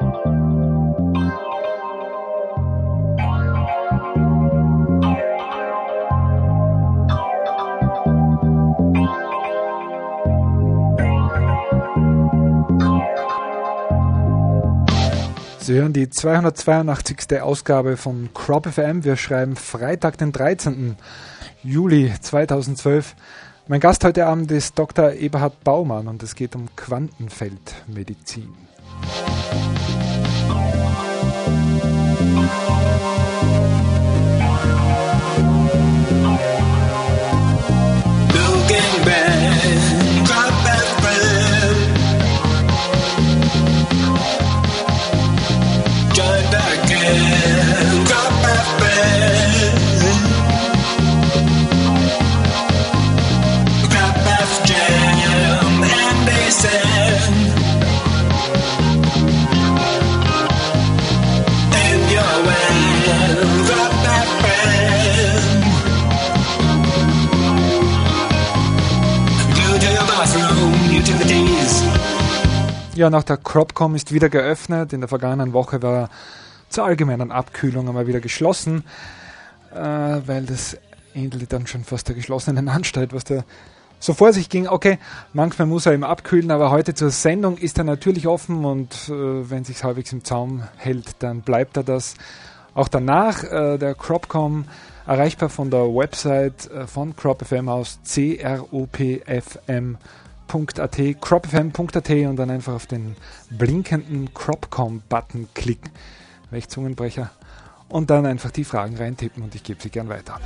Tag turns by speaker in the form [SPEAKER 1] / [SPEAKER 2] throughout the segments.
[SPEAKER 1] Sie hören die 282. Ausgabe von Crop FM. Wir schreiben Freitag, den 13. Juli 2012. Mein Gast heute Abend ist Dr. Eberhard Baumann und es geht um Quantenfeldmedizin.
[SPEAKER 2] Looking back, Crop FM. Join back in Crop FM. Crop F Jam and Basin. And your way, Crop FM. You to your bathroom, utilities.
[SPEAKER 1] Ja, nach der CropCom ist wieder geöffnet. In der vergangenen Woche war zur allgemeinen Abkühlung einmal wieder geschlossen, weil das ähnelte dann schon fast der geschlossenen Anstalt, was da so vor sich ging. Okay, manchmal muss er eben abkühlen, aber heute zur Sendung ist er natürlich offen und wenn sich halbwegs im Zaum hält, dann bleibt er das. Auch danach der CropCom erreichbar von der Website von CropFM aus cropfm.at und dann einfach auf den blinkenden CropCom-Button klicken, welch Zungenbrecher, und dann einfach die Fragen reintippen und ich gebe sie gern weiter.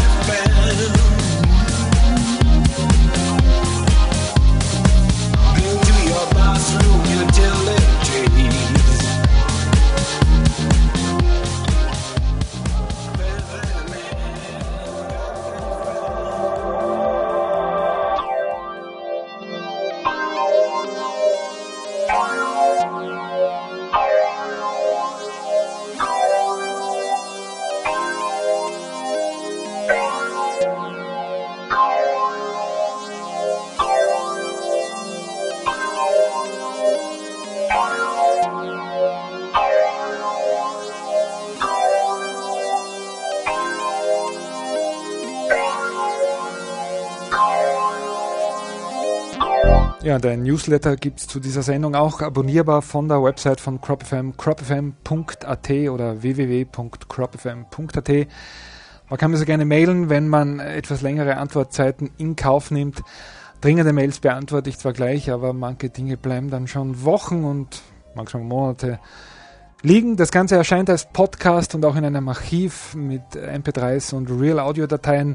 [SPEAKER 1] Ja, der Newsletter gibt es zu dieser Sendung auch abonnierbar von der Website von CropFM, cropfm.at oder www.cropfm.at. Man kann mir so gerne mailen, wenn man etwas längere Antwortzeiten in Kauf nimmt. Dringende Mails beantworte ich zwar gleich, aber manche Dinge bleiben dann schon Wochen und manchmal Monate liegen. Das Ganze erscheint als Podcast und auch in einem Archiv mit MP3s und Real-Audio-Dateien.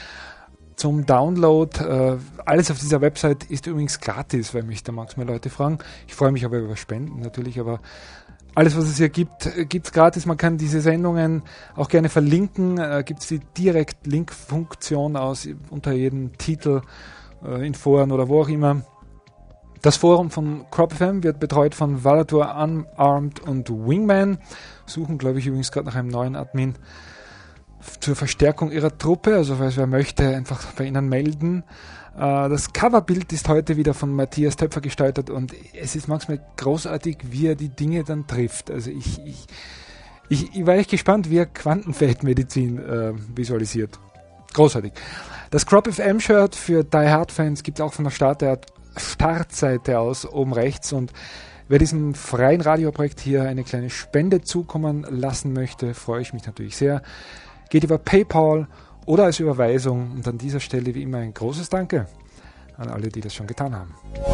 [SPEAKER 1] Zum Download, alles auf dieser Website ist übrigens gratis, weil mich da manchmal Leute fragen. Ich freue mich aber über Spenden natürlich, aber alles, was es hier gibt, gibt es gratis. Man kann diese Sendungen auch gerne verlinken. Gibt es die Direkt-Link-Funktion aus unter jedem Titel in Foren oder wo auch immer. Das Forum von CropFM wird betreut von Valator, Unarmed und Wingman. Suchen, glaube ich, übrigens gerade nach einem neuen Admin zur Verstärkung ihrer Truppe, also falls wer möchte, einfach bei ihnen melden. Das Coverbild ist heute wieder von Matthias Töpfer gestaltet und es ist manchmal großartig, wie er die Dinge dann trifft. Also ich war echt gespannt, wie er Quantenfeldmedizin visualisiert. Großartig. Das Crop FM Shirt für Die Hard Fans gibt es auch von der Startseite aus oben rechts, und wer diesem freien Radioprojekt hier eine kleine Spende zukommen lassen möchte, freue ich mich natürlich sehr. Geht über PayPal oder als Überweisung, und an dieser Stelle wie immer ein großes Danke an alle, die das schon getan haben.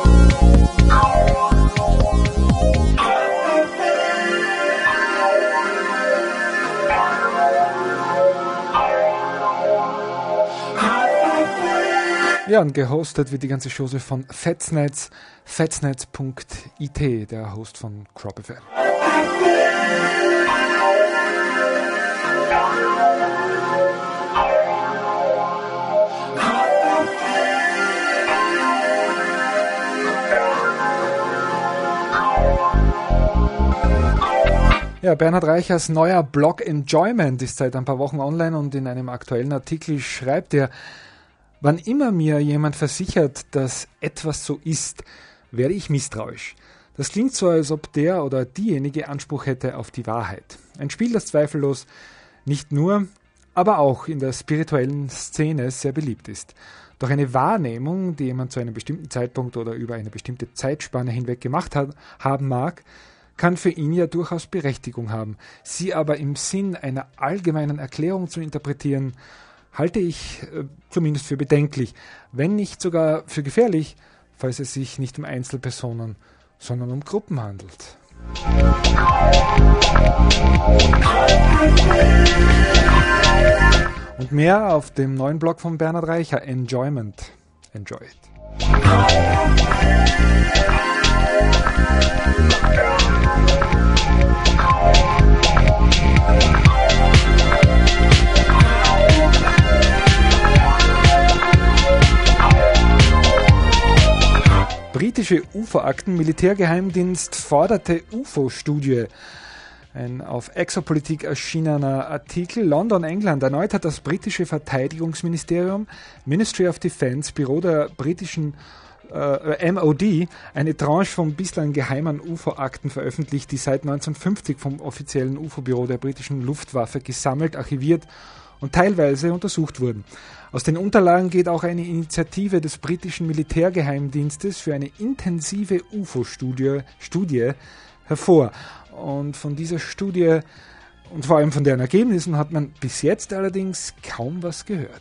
[SPEAKER 1] Ja, und gehostet wird die ganze Chose von Fetsnetz, fetsnetz.it, der Host von Crop FM. Ja, Bernhard Reichers neuer Blog Enjoyment ist seit ein paar Wochen online, und in einem aktuellen Artikel schreibt er: Wann immer mir jemand versichert, dass etwas so ist, werde ich misstrauisch. Das klingt so, als ob der oder diejenige Anspruch hätte auf die Wahrheit. Ein Spiel, das zweifellos nicht nur, aber auch in der spirituellen Szene sehr beliebt ist. Doch eine Wahrnehmung, die jemand zu einem bestimmten Zeitpunkt oder über eine bestimmte Zeitspanne hinweg gemacht haben mag, kann für ihn ja durchaus Berechtigung haben. Sie aber im Sinn einer allgemeinen Erklärung zu interpretieren, halte ich zumindest für bedenklich, wenn nicht sogar für gefährlich, falls es sich nicht um Einzelpersonen, sondern um Gruppen handelt. Und mehr auf dem neuen Blog von Bernhard Reicher, Enjoyment. Enjoy it. Britische UFO-Akten, Militärgeheimdienst forderte UFO-Studie. Ein auf Exopolitik erschienener Artikel. London, England. Erneut hat das britische Verteidigungsministerium, Ministry of Defence, Büro der britischen MOD, eine Tranche von bislang geheimen UFO-Akten veröffentlicht, die seit 1950 vom offiziellen UFO-Büro der britischen Luftwaffe gesammelt, archiviert und teilweise untersucht wurden. Aus den Unterlagen geht auch eine Initiative des britischen Militärgeheimdienstes für eine intensive UFO-Studie hervor. Und von dieser Studie und vor allem von deren Ergebnissen hat man bis jetzt allerdings kaum was gehört.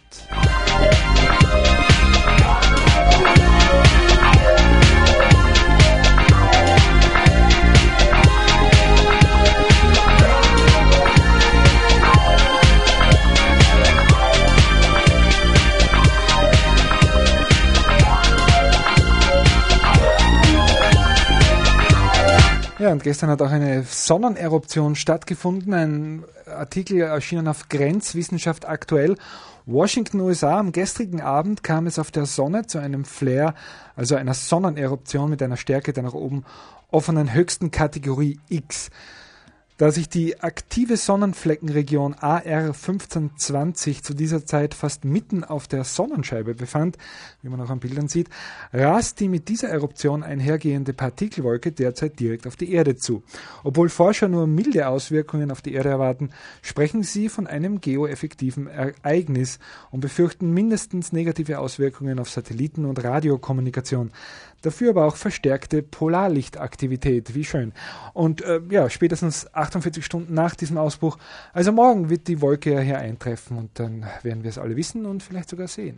[SPEAKER 1] Ja, und gestern hat auch eine Sonneneruption stattgefunden. Ein Artikel erschienen auf Grenzwissenschaft aktuell. Washington, USA. Am gestrigen Abend kam es auf der Sonne zu einem Flare, also einer Sonneneruption mit einer Stärke der nach oben offenen höchsten Kategorie X. Da sich die aktive Sonnenfleckenregion AR 1520 zu dieser Zeit fast mitten auf der Sonnenscheibe befand, wie man auch an Bildern sieht, rast die mit dieser Eruption einhergehende Partikelwolke derzeit direkt auf die Erde zu. Obwohl Forscher nur milde Auswirkungen auf die Erde erwarten, sprechen sie von einem geoeffektiven Ereignis und befürchten mindestens negative Auswirkungen auf Satelliten- und Radiokommunikation. Dafür aber auch verstärkte Polarlichtaktivität. Wie schön. Und spätestens 48 Stunden nach diesem Ausbruch, also morgen, wird die Wolke ja hier eintreffen und dann werden wir es alle wissen und vielleicht sogar sehen.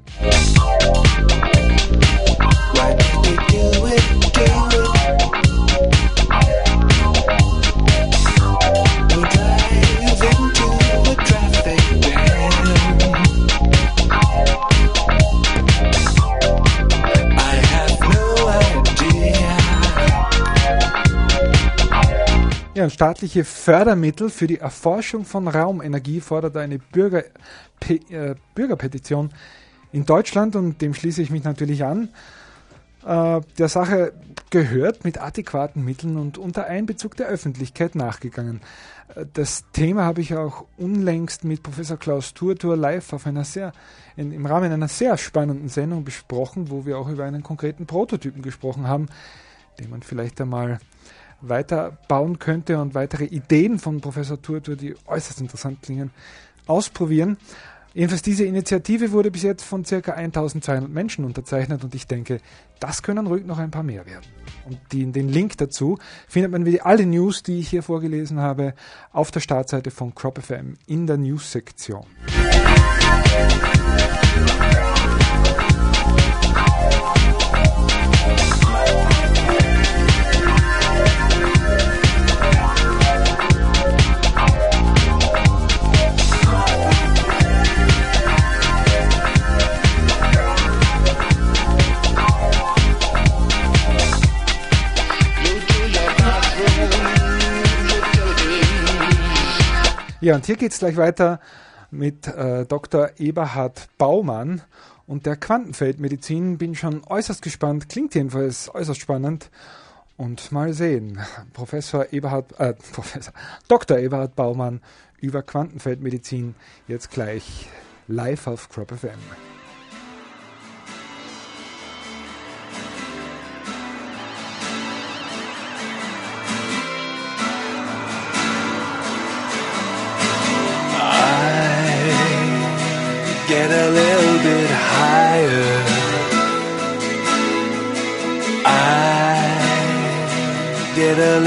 [SPEAKER 1] Ja, staatliche Fördermittel für die Erforschung von Raumenergie fordert eine Bürgerpetition in Deutschland und dem schließe ich mich natürlich an. Der Sache gehört mit adäquaten Mitteln und unter Einbezug der Öffentlichkeit nachgegangen. Das Thema habe ich auch unlängst mit Professor Klaus Turtur live auf im Rahmen einer sehr spannenden Sendung besprochen, wo wir auch über einen konkreten Prototypen gesprochen haben, den man vielleicht einmal weiterbauen könnte und weitere Ideen von Professor Turtur, die äußerst interessant klingen, ausprobieren. Jedenfalls diese Initiative wurde bis jetzt von ca. 1200 Menschen unterzeichnet und ich denke, das können ruhig noch ein paar mehr werden. Und den Link dazu findet man wie alle News, die ich hier vorgelesen habe, auf der Startseite von Crop FM in der News-Sektion. Ja, und hier geht es gleich weiter mit Dr. Eberhard Baumann und der Quantenfeldmedizin. Bin schon äußerst gespannt, klingt jedenfalls äußerst spannend. Und mal sehen, Dr. Eberhard Baumann über Quantenfeldmedizin jetzt gleich live auf Crop FM.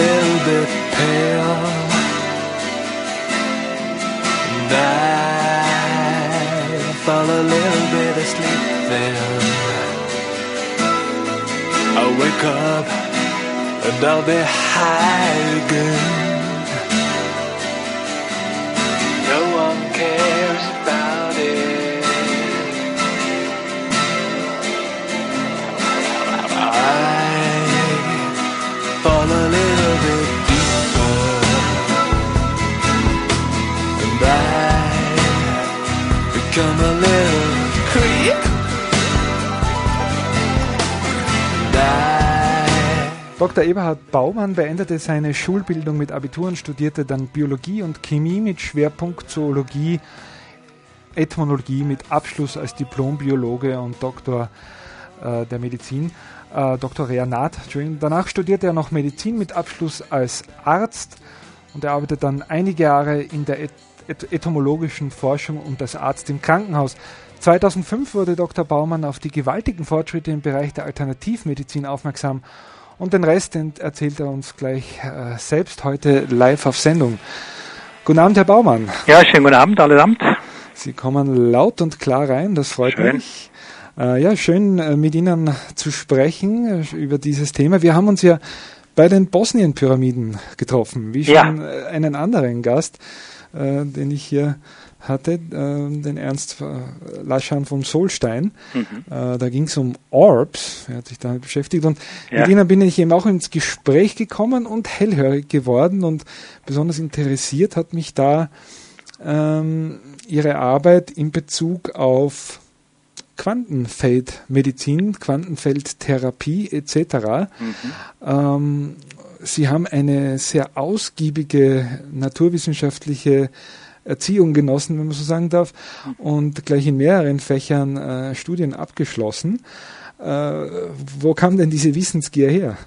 [SPEAKER 3] little bit pale, and I fall a little bit asleep then. I wake up and I'll be high again. No one cares about it. I fall a little bit deeper, and I become a little creep.
[SPEAKER 1] Dr. Eberhard Baumann beendete seine Schulbildung mit Abitur und studierte dann Biologie und Chemie mit Schwerpunkt Zoologie, Ethnologie mit Abschluss als Diplombiologe und Doktor der Medizin, Doktoreanat. Danach studierte er noch Medizin mit Abschluss als Arzt und er arbeitet dann einige Jahre in der entomologischen Forschung und als Arzt im Krankenhaus. 2005 wurde Dr. Baumann auf die gewaltigen Fortschritte im Bereich der Alternativmedizin aufmerksam. Und den Rest erzählt er uns gleich selbst heute live auf Sendung. Guten Abend, Herr Baumann.
[SPEAKER 4] Ja, schönen guten Abend allesamt.
[SPEAKER 1] Sie kommen laut und klar rein, das freut mich. Schön mit Ihnen zu sprechen über dieses Thema. Wir haben uns ja bei den Bosnien-Pyramiden getroffen, wie schon einen anderen Gast, den ich hier hatte, den Ernst Laschan von Solstein. Da ging es um Orbs, er hat sich damit beschäftigt und mit Ihnen bin ich eben auch ins Gespräch gekommen und hellhörig geworden und besonders interessiert hat mich da Ihre Arbeit in Bezug auf Quantenfeldmedizin, Quantenfeldtherapie etc. Sie haben eine sehr ausgiebige naturwissenschaftliche Erziehung genossen, wenn man so sagen darf, und gleich in mehreren Fächern Studien abgeschlossen. Wo kam denn diese Wissensgier her?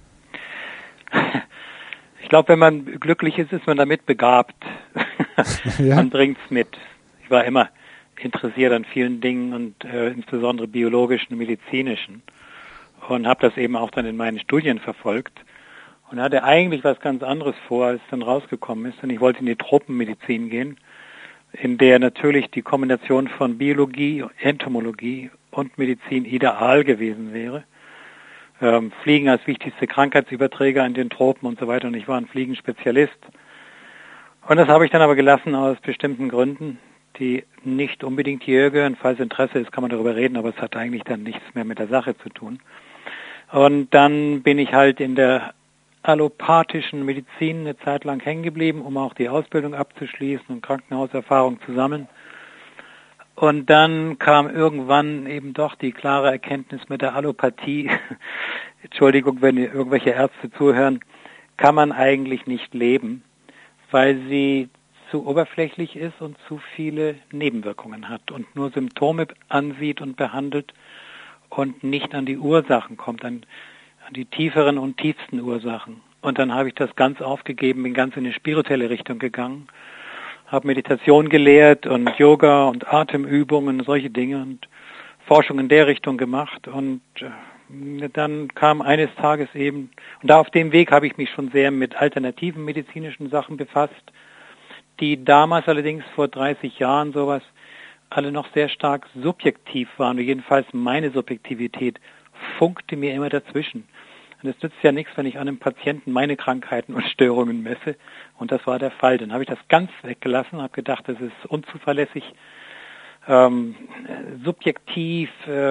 [SPEAKER 4] Ich glaube, wenn man glücklich ist, ist man damit begabt. Man bringt's mit. Ich war immer interessiert an vielen Dingen und insbesondere biologischen und medizinischen und habe das eben auch dann in meinen Studien verfolgt. Und hatte eigentlich was ganz anderes vor, als dann rausgekommen ist. Und ich wollte in die Tropenmedizin gehen, in der natürlich die Kombination von Biologie, Entomologie und Medizin ideal gewesen wäre. Fliegen als wichtigste Krankheitsüberträger in den Tropen und so weiter. Und ich war ein Fliegenspezialist. Und das habe ich dann aber gelassen aus bestimmten Gründen, die nicht unbedingt hierher gehören. Falls Interesse ist, kann man darüber reden, aber es hat eigentlich dann nichts mehr mit der Sache zu tun. Und dann bin ich halt in der allopathischen Medizin eine Zeit lang hängen geblieben, um auch die Ausbildung abzuschließen und Krankenhauserfahrung zu sammeln. Und dann kam irgendwann eben doch die klare Erkenntnis mit der Allopathie, Entschuldigung, wenn irgendwelche Ärzte zuhören, kann man eigentlich nicht leben, weil sie zu oberflächlich ist und zu viele Nebenwirkungen hat und nur Symptome ansieht und behandelt und nicht an die Ursachen kommt, an die tieferen und tiefsten Ursachen. Und dann habe ich das ganz aufgegeben, bin ganz in eine spirituelle Richtung gegangen, habe Meditation gelehrt und Yoga und Atemübungen, solche Dinge und Forschung in der Richtung gemacht. Und dann kam eines Tages eben, und da auf dem Weg habe ich mich schon sehr mit alternativen medizinischen Sachen befasst, die damals allerdings vor 30 Jahren sowas alle noch sehr stark subjektiv waren, oder jedenfalls meine Subjektivität funkte mir immer dazwischen. Und es nützt ja nichts, wenn ich an einem Patienten meine Krankheiten und Störungen messe. Und das war der Fall. Dann habe ich das ganz weggelassen, habe gedacht, das ist unzuverlässig, subjektiv,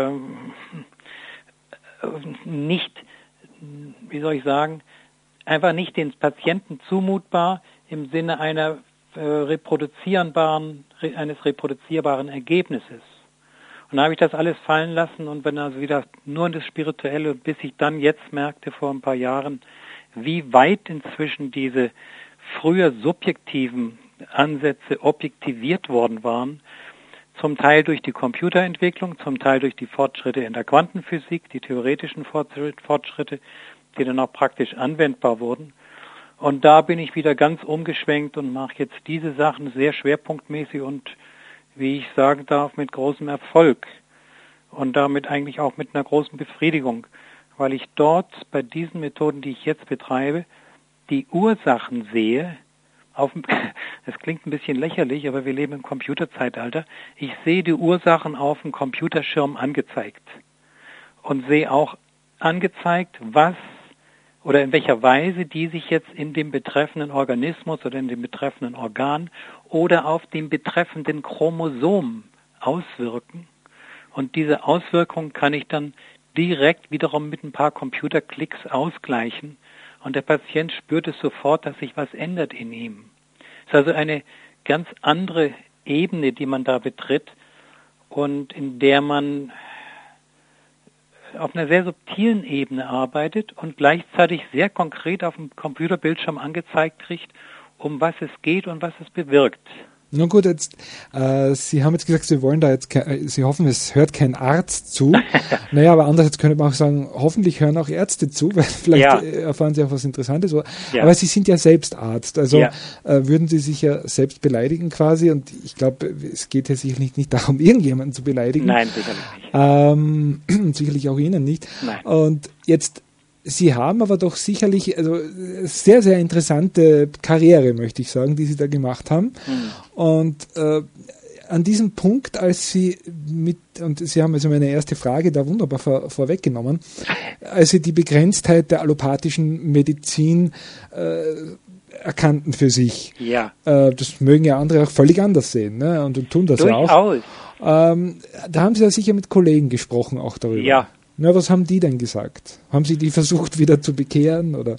[SPEAKER 4] nicht, wie soll ich sagen, einfach nicht den Patienten zumutbar im Sinne eines reproduzierbaren Ergebnisses. Und dann habe ich das alles fallen lassen und bin also wieder nur in das Spirituelle, bis ich dann jetzt merkte, vor ein paar Jahren, wie weit inzwischen diese früher subjektiven Ansätze objektiviert worden waren, zum Teil durch die Computerentwicklung, zum Teil durch die Fortschritte in der Quantenphysik, die theoretischen Fortschritte, die dann auch praktisch anwendbar wurden. Und da bin ich wieder ganz umgeschwenkt und mache jetzt diese Sachen sehr schwerpunktmäßig und, wie ich sagen darf, mit großem Erfolg und damit eigentlich auch mit einer großen Befriedigung, weil ich dort bei diesen Methoden, die ich jetzt betreibe, die Ursachen sehe, das klingt ein bisschen lächerlich, aber wir leben im Computerzeitalter, ich sehe die Ursachen auf dem Computerschirm angezeigt und sehe auch angezeigt, was oder in welcher Weise die sich jetzt in dem betreffenden Organismus oder in dem betreffenden Organ oder auf dem betreffenden Chromosom auswirken. Und diese Auswirkungen kann ich dann direkt wiederum mit ein paar Computerklicks ausgleichen. Und der Patient spürt es sofort, dass sich was ändert in ihm. Es ist also eine ganz andere Ebene, die man da betritt und in der man auf einer sehr subtilen Ebene arbeitet und gleichzeitig sehr konkret auf dem Computerbildschirm angezeigt kriegt, um was es geht und was es bewirkt.
[SPEAKER 1] Na gut, jetzt, Sie haben jetzt gesagt, Sie wollen da jetzt, Sie hoffen, es hört kein Arzt zu. Naja, aber andererseits könnte man auch sagen, hoffentlich hören auch Ärzte zu, weil vielleicht erfahren Sie auch was Interessantes. Ja. Aber Sie sind ja selbst Arzt, also würden Sie sich ja selbst beleidigen quasi, und ich glaube, es geht ja sicherlich nicht darum, irgendjemanden zu beleidigen.
[SPEAKER 4] Nein, sicherlich
[SPEAKER 1] nicht. Sicherlich auch Ihnen nicht.
[SPEAKER 4] Nein.
[SPEAKER 1] Und jetzt, Sie haben aber doch sicherlich sehr, sehr interessante Karriere, möchte ich sagen, die Sie da gemacht haben. Und an diesem Punkt, als Sie und Sie haben also meine erste Frage da wunderbar vorweggenommen, als Sie die Begrenztheit der allopathischen Medizin erkannten für sich.
[SPEAKER 4] Ja.
[SPEAKER 1] Das mögen ja andere auch völlig anders sehen, ne? Und tun das
[SPEAKER 4] durchaus.
[SPEAKER 1] Ja auch. Da haben Sie ja sicher mit Kollegen gesprochen auch darüber.
[SPEAKER 4] Ja.
[SPEAKER 1] Na, was haben die denn gesagt? Haben Sie die versucht wieder zu bekehren, oder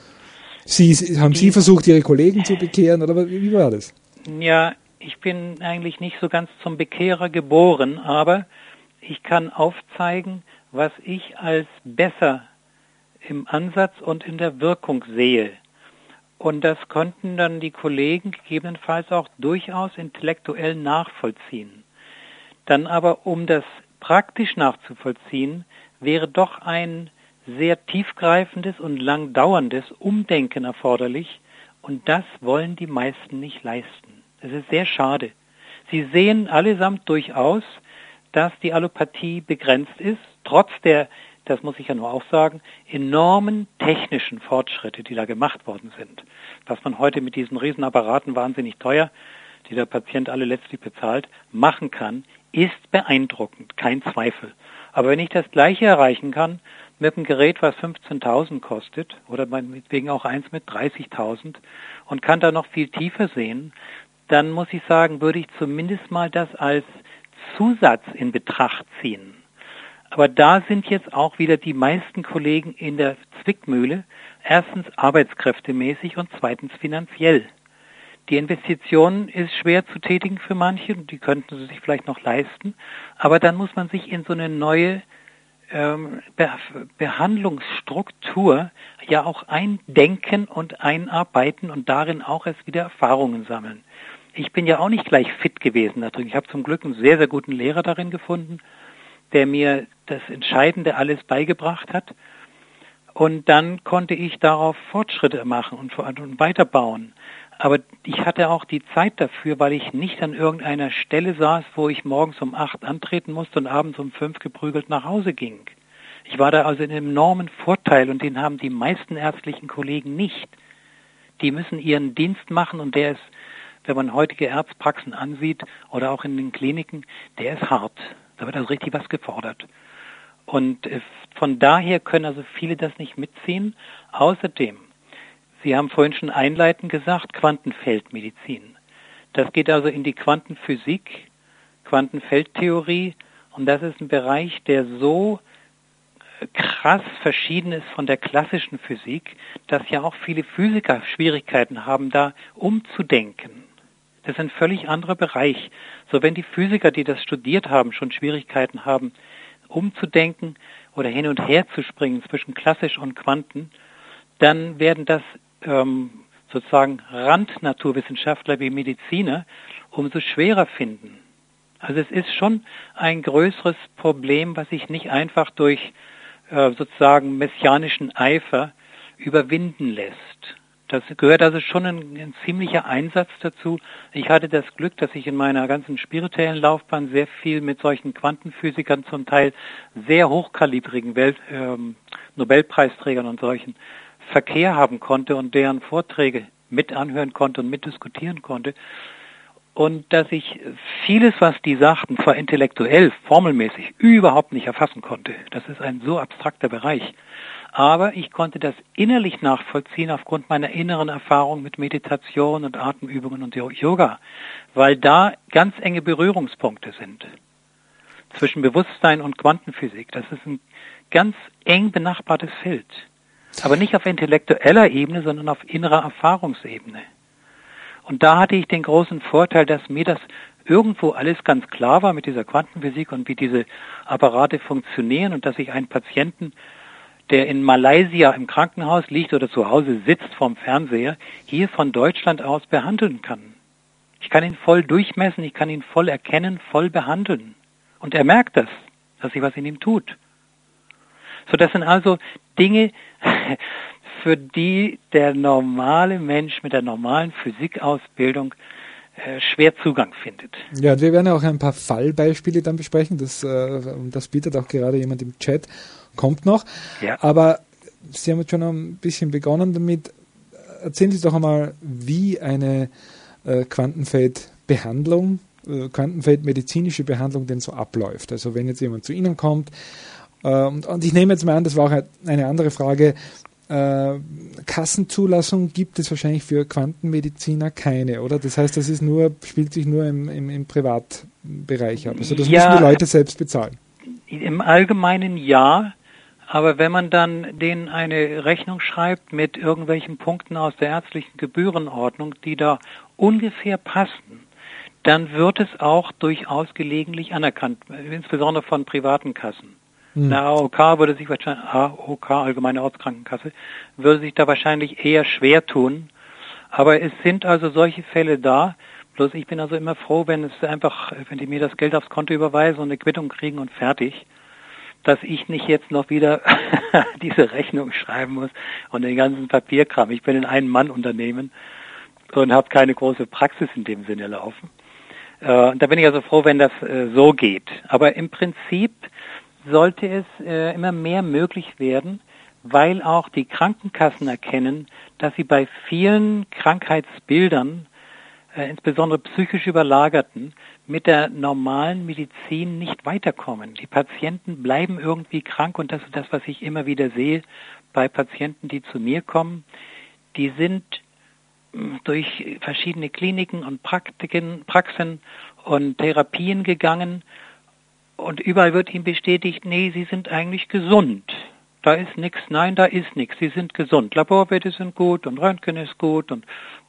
[SPEAKER 1] haben Sie versucht, Ihre Kollegen zu bekehren, oder wie war das?
[SPEAKER 4] Ja, ich bin eigentlich nicht so ganz zum Bekehrer geboren, aber ich kann aufzeigen, was ich als besser im Ansatz und in der Wirkung sehe. Und das konnten dann die Kollegen gegebenenfalls auch durchaus intellektuell nachvollziehen. Dann aber, um das praktisch nachzuvollziehen, wäre doch ein sehr tiefgreifendes und lang dauerndes Umdenken erforderlich, und das wollen die meisten nicht leisten. Das ist sehr schade. Sie sehen allesamt durchaus, dass die Allopathie begrenzt ist, trotz der, das muss ich ja nur auch sagen, enormen technischen Fortschritte, die da gemacht worden sind. Was man heute mit diesen Riesenapparaten, wahnsinnig teuer, die der Patient alle letztlich bezahlt, machen kann, ist beeindruckend, kein Zweifel. Aber wenn ich das Gleiche erreichen kann mit einem Gerät, was 15.000 kostet, oder meinetwegen auch eins mit 30.000, und kann da noch viel tiefer sehen, dann muss ich sagen, würde ich zumindest mal das als Zusatz in Betracht ziehen. Aber da sind jetzt auch wieder die meisten Kollegen in der Zwickmühle, erstens arbeitskräftemäßig und zweitens finanziell. Die Investition ist schwer zu tätigen für manche, die könnten sie sich vielleicht noch leisten, aber dann muss man sich in so eine neue Behandlungsstruktur ja auch eindenken und einarbeiten und darin auch erst wieder Erfahrungen sammeln. Ich bin ja auch nicht gleich fit gewesen da drin. Ich habe zum Glück einen sehr, sehr guten Lehrer darin gefunden, der mir das Entscheidende alles beigebracht hat. Und dann konnte ich darauf Fortschritte machen und weiterbauen. Aber ich hatte auch die Zeit dafür, weil ich nicht an irgendeiner Stelle saß, wo ich morgens um 8 antreten musste und abends um 5 geprügelt nach Hause ging. Ich war da also in einem enormen Vorteil, und den haben die meisten ärztlichen Kollegen nicht. Die müssen ihren Dienst machen, und der ist, wenn man heutige Arztpraxen ansieht oder auch in den Kliniken, der ist hart. Da wird also richtig was gefordert. Und von daher können also viele das nicht mitziehen. Außerdem, Sie haben vorhin schon einleitend gesagt, Quantenfeldmedizin. Das geht also in die Quantenphysik, Quantenfeldtheorie, und das ist ein Bereich, der so krass verschieden ist von der klassischen Physik, dass ja auch viele Physiker Schwierigkeiten haben, da umzudenken. Das ist ein völlig anderer Bereich. So, wenn die Physiker, die das studiert haben, schon Schwierigkeiten haben, umzudenken oder hin und her zu springen zwischen klassisch und Quanten, dann werden das sozusagen Randnaturwissenschaftler wie Mediziner umso schwerer finden. Also es ist schon ein größeres Problem, was sich nicht einfach durch sozusagen messianischen Eifer überwinden lässt. Das gehört also schon ein ziemlicher Einsatz dazu. Ich hatte das Glück, dass ich in meiner ganzen spirituellen Laufbahn sehr viel mit solchen Quantenphysikern, zum Teil sehr hochkalibrigen Nobelpreisträgern und solchen Verkehr haben konnte und deren Vorträge mit anhören konnte und mitdiskutieren konnte. Und dass ich vieles, was die sagten, zwar intellektuell, formelmäßig, überhaupt nicht erfassen konnte. Das ist ein so abstrakter Bereich. Aber ich konnte das innerlich nachvollziehen aufgrund meiner inneren Erfahrung mit Meditation und Atemübungen und Yoga, weil da ganz enge Berührungspunkte sind zwischen Bewusstsein und Quantenphysik. Das ist ein ganz eng benachbartes Feld. Aber nicht auf intellektueller Ebene, sondern auf innerer Erfahrungsebene. Und da hatte ich den großen Vorteil, dass mir das irgendwo alles ganz klar war mit dieser Quantenphysik und wie diese Apparate funktionieren und dass ich einen Patienten, der in Malaysia im Krankenhaus liegt oder zu Hause sitzt vorm Fernseher, hier von Deutschland aus behandeln kann. Ich kann ihn voll durchmessen, ich kann ihn voll erkennen, voll behandeln. Und er merkt das, dass sich was in ihm tut. So, das sind also Dinge, für die der normale Mensch mit der normalen Physikausbildung schwer Zugang findet.
[SPEAKER 1] Ja, wir werden ja auch ein paar Fallbeispiele dann besprechen. Das bietet auch gerade jemand im Chat. Kommt noch. Ja. Aber Sie haben jetzt schon ein bisschen begonnen damit. Erzählen Sie doch einmal, wie eine Quantenfeldbehandlung, Quantenfeldmedizinische Behandlung denn so abläuft. Also wenn jetzt jemand zu Ihnen kommt, und ich nehme jetzt mal an, das war auch eine andere Frage, Kassenzulassung gibt es wahrscheinlich für Quantenmediziner keine, oder? Das heißt, das ist spielt sich nur im Privatbereich ab. Also das müssen die Leute selbst bezahlen.
[SPEAKER 4] Im Allgemeinen ja, aber wenn man dann denen eine Rechnung schreibt mit irgendwelchen Punkten aus der ärztlichen Gebührenordnung, die da ungefähr passen, dann wird es auch durchaus gelegentlich anerkannt, insbesondere von privaten Kassen. Eine AOK würde sich wahrscheinlich, Allgemeine Ortskrankenkasse, würde sich da wahrscheinlich eher schwer tun. Aber es sind also solche Fälle da. Bloß ich bin also immer froh, wenn die mir das Geld aufs Konto überweisen und eine Quittung kriegen und fertig, dass ich nicht jetzt noch wieder diese Rechnung schreiben muss und den ganzen Papierkram. Ich bin ein Ein-Mann-Unternehmen und habe keine große Praxis in dem Sinne laufen. Da bin ich also froh, wenn das so geht. Aber im Prinzip sollte es immer mehr möglich werden, weil auch die Krankenkassen erkennen, dass sie bei vielen Krankheitsbildern, insbesondere psychisch überlagerten, mit der normalen Medizin nicht weiterkommen. Die Patienten bleiben irgendwie krank und das ist das, was ich immer wieder sehe bei Patienten, die zu mir kommen. Die sind durch verschiedene Kliniken und Praxen und Therapien gegangen. Und überall wird ihm bestätigt, nee, Sie sind eigentlich gesund. Da ist nichts, nein, da ist nichts. Sie sind gesund. Laborwerte sind gut und Röntgen ist gut und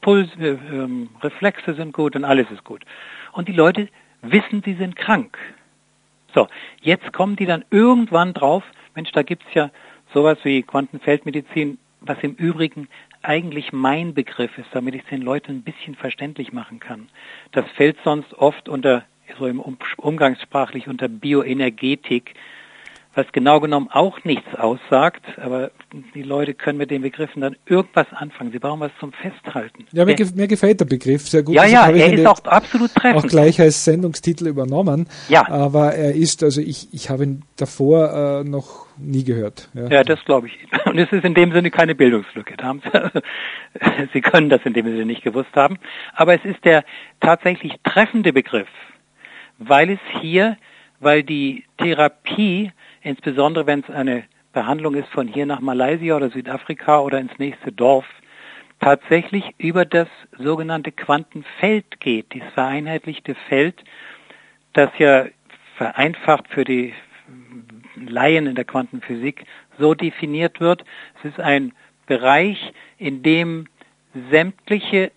[SPEAKER 4] Reflexe sind gut und alles ist gut. Und die Leute wissen, sie sind krank. So, jetzt kommen die dann irgendwann drauf, Mensch, da gibt's ja sowas wie Quantenfeldmedizin, was im Übrigen eigentlich mein Begriff ist, damit ich es den Leuten ein bisschen verständlich machen kann. Das fällt sonst oft so im umgangssprachlich unter Bioenergetik, was genau genommen auch nichts aussagt, aber die Leute können mit den Begriffen dann irgendwas anfangen. Sie brauchen was zum Festhalten.
[SPEAKER 1] Ja, mir gefällt der Begriff sehr gut.
[SPEAKER 4] Ja, er ist auch absolut treffend.
[SPEAKER 1] Auch gleich als Sendungstitel übernommen.
[SPEAKER 4] Ja.
[SPEAKER 1] Aber er ist, also ich habe ihn davor noch nie gehört.
[SPEAKER 4] Ja, das glaube ich. Und es ist in dem Sinne keine Bildungslücke. Sie können das in dem Sinne nicht gewusst haben. Aber es ist der tatsächlich treffende Begriff, weil die Therapie, insbesondere wenn es eine Behandlung ist von hier nach Malaysia oder Südafrika oder ins nächste Dorf, tatsächlich über das sogenannte Quantenfeld geht, dieses vereinheitlichte Feld, das ja vereinfacht für die Laien in der Quantenphysik so definiert wird. Es ist ein Bereich, in dem sämtliche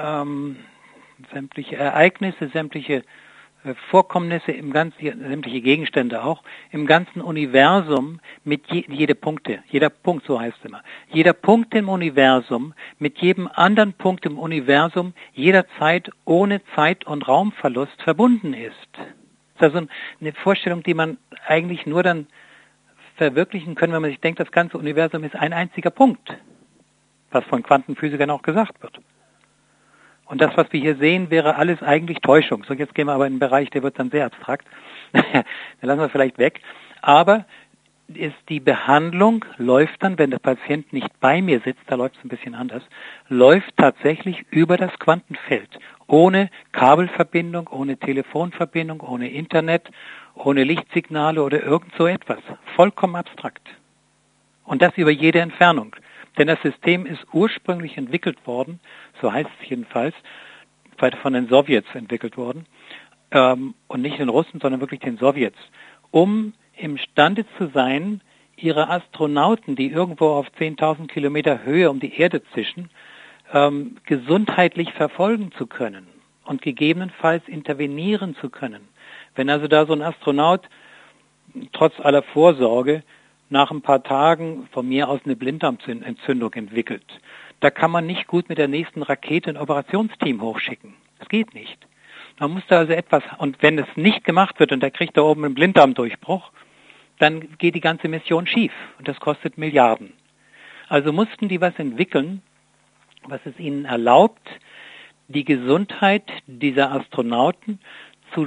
[SPEAKER 4] Ereignisse, sämtliche Vorkommnisse sämtliche Gegenstände auch, im ganzen Universum mit jeder Punkt, so heißt es immer, jeder Punkt im Universum mit jedem anderen Punkt im Universum jederzeit ohne Zeit- und Raumverlust verbunden ist. Das ist also eine Vorstellung, die man eigentlich nur dann verwirklichen kann, wenn man sich denkt, das ganze Universum ist ein einziger Punkt, was von Quantenphysikern auch gesagt wird. Und das, was wir hier sehen, wäre alles eigentlich Täuschung. So, jetzt gehen wir aber in einen Bereich, der wird dann sehr abstrakt. Den lassen wir vielleicht weg. Aber ist die Behandlung, läuft dann, wenn der Patient nicht bei mir sitzt, da läuft es ein bisschen anders, läuft tatsächlich über das Quantenfeld. Ohne Kabelverbindung, ohne Telefonverbindung, ohne Internet, ohne Lichtsignale oder irgend so etwas. Vollkommen abstrakt. Und das über jede Entfernung. Denn das System ist ursprünglich entwickelt worden, so heißt es jedenfalls, von den Sowjets entwickelt worden, und nicht den Russen, sondern wirklich den Sowjets, um imstande zu sein, ihre Astronauten, die irgendwo auf 10.000 Kilometer Höhe um die Erde zischen, gesundheitlich verfolgen zu können und gegebenenfalls intervenieren zu können. Wenn also da so ein Astronaut trotz aller Vorsorge nach ein paar Tagen von mir aus eine Blinddarmentzündung entwickelt, da kann man nicht gut mit der nächsten Rakete ein Operationsteam hochschicken. Das geht nicht. Man muss da also etwas, und wenn es nicht gemacht wird und der kriegt da oben einen Blinddarmdurchbruch, dann geht die ganze Mission schief und das kostet Milliarden. Also mussten die was entwickeln, was es ihnen erlaubt, die Gesundheit dieser Astronauten zu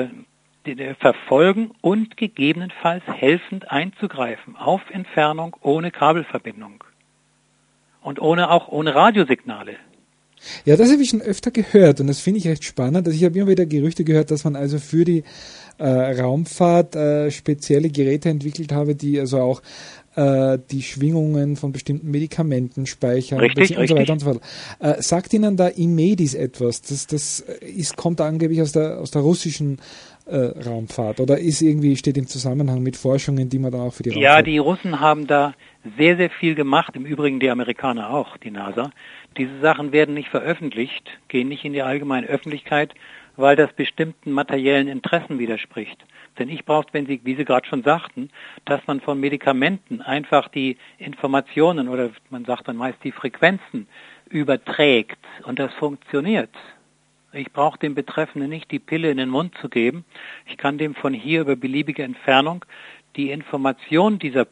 [SPEAKER 4] verfolgen und gegebenenfalls helfend einzugreifen, auf Entfernung, ohne Kabelverbindung und auch ohne Radiosignale.
[SPEAKER 1] Ja, das habe ich schon öfter gehört und das finde ich recht spannend. Also ich habe immer wieder Gerüchte gehört, dass man also für die Raumfahrt spezielle Geräte entwickelt habe, die also auch die Schwingungen von bestimmten Medikamenten speichern
[SPEAKER 4] richtig,
[SPEAKER 1] und so weiter und so fort. Sagt Ihnen da Imedis etwas? Das kommt angeblich aus der russischen Raumfahrt oder steht im Zusammenhang mit Forschungen, die man dann auch für die Raumfahrt...
[SPEAKER 4] Ja, die Russen haben da sehr, sehr viel gemacht, im Übrigen die Amerikaner auch, die NASA. Diese Sachen werden nicht veröffentlicht, gehen nicht in die allgemeine Öffentlichkeit, weil das bestimmten materiellen Interessen widerspricht. Denn ich brauche, wie Sie gerade schon sagten, dass man von Medikamenten einfach die Informationen oder man sagt dann meist die Frequenzen überträgt und das funktioniert. Ich brauche dem Betreffenden nicht die Pille in den Mund zu geben. Ich kann dem von hier über beliebige Entfernung die Information dieser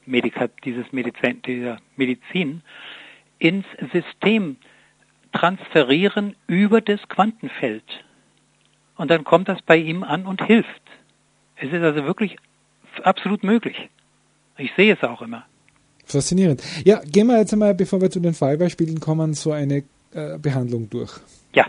[SPEAKER 4] Medizin ins System transferieren über das Quantenfeld. Und dann kommt das bei ihm an und hilft. Es ist also wirklich absolut möglich. Ich sehe es auch immer.
[SPEAKER 1] Faszinierend. Ja, gehen wir jetzt einmal, bevor wir zu den Fallbeispielen kommen, so eine Behandlung durch.
[SPEAKER 4] Ja.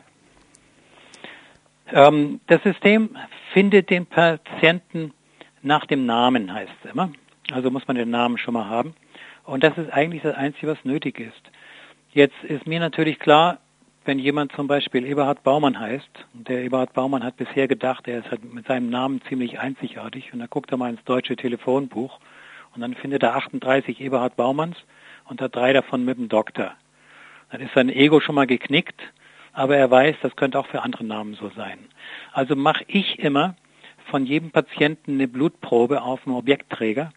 [SPEAKER 4] Das System findet den Patienten nach dem Namen, heißt es immer. Also muss man den Namen schon mal haben. Und das ist eigentlich das Einzige, was nötig ist. Jetzt ist mir natürlich klar, wenn jemand zum Beispiel Eberhard Baumann heißt, und der Eberhard Baumann hat bisher gedacht, er ist halt mit seinem Namen ziemlich einzigartig, und dann guckt er mal ins deutsche Telefonbuch und dann findet er 38 Eberhard Baumanns und hat 3 davon mit dem Doktor. Dann ist sein Ego schon mal geknickt, aber er weiß, das könnte auch für andere Namen so sein. Also mache ich immer von jedem Patienten eine Blutprobe auf dem Objektträger,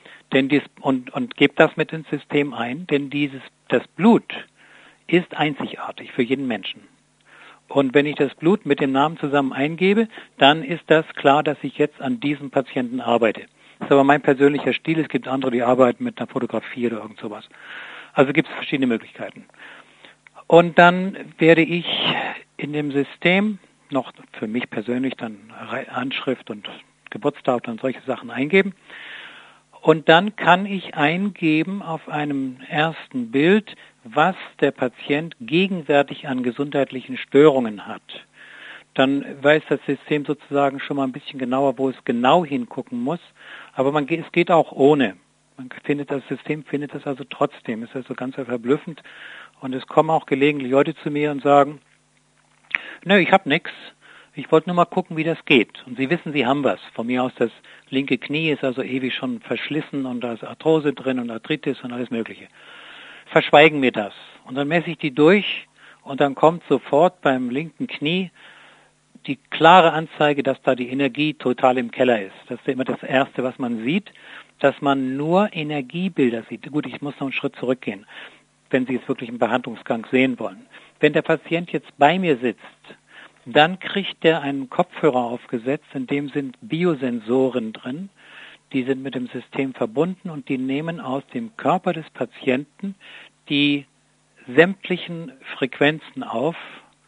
[SPEAKER 4] und gebe das mit ins System ein, denn das Blut ist einzigartig für jeden Menschen. Und wenn ich das Blut mit dem Namen zusammen eingebe, dann ist das klar, dass ich jetzt an diesem Patienten arbeite. Das ist aber mein persönlicher Stil. Es gibt andere, die arbeiten mit einer Fotografie oder irgend sowas. Also gibt es verschiedene Möglichkeiten. Und dann werde ich in dem System noch für mich persönlich dann Anschrift und Geburtsdatum und solche Sachen eingeben. Und dann kann ich eingeben auf einem ersten Bild, was der Patient gegenwärtig an gesundheitlichen Störungen hat. Dann weiß das System sozusagen schon mal ein bisschen genauer, wo es genau hingucken muss. Aber es geht auch ohne. Das System findet das also trotzdem. Es ist also ganz verblüffend. Und es kommen auch gelegentlich Leute zu mir und sagen, nö, ich habe nichts. Ich wollte nur mal gucken, wie das geht. Und Sie wissen, Sie haben was. Von mir aus, das linke Knie ist also ewig schon verschlissen und da ist Arthrose drin und Arthritis und alles Mögliche. Verschweigen mir das. Und dann messe ich die durch und dann kommt sofort beim linken Knie die klare Anzeige, dass da die Energie total im Keller ist. Das ist immer das Erste, was man sieht, dass man nur Energiebilder sieht. Gut, ich muss noch einen Schritt zurückgehen, wenn Sie es wirklich im Behandlungsgang sehen wollen. Wenn der Patient jetzt bei mir sitzt, dann kriegt er einen Kopfhörer aufgesetzt, in dem sind Biosensoren drin, die sind mit dem System verbunden und die nehmen aus dem Körper des Patienten die sämtlichen Frequenzen auf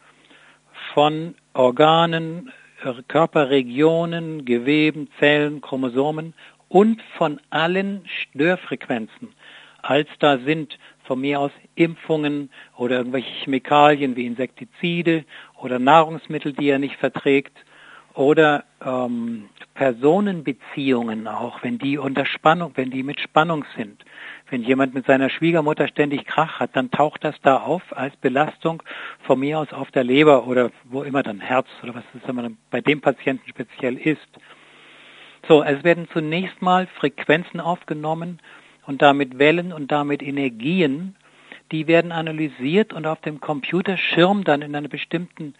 [SPEAKER 4] von Organen, Körperregionen, Geweben, Zellen, Chromosomen und von allen Störfrequenzen, als da sind von mir aus Impfungen oder irgendwelche Chemikalien wie Insektizide oder Nahrungsmittel, die er nicht verträgt, oder Personenbeziehungen auch, wenn die unter Spannung, wenn die mit Spannung sind. Wenn jemand mit seiner Schwiegermutter ständig Krach hat, dann taucht das da auf als Belastung von mir aus auf der Leber oder wo immer dann Herz oder was es dann bei dem Patienten speziell ist. So, es werden zunächst mal Frequenzen aufgenommen und damit Wellen und damit Energien, die werden analysiert und auf dem Computerschirm dann in einer bestimmten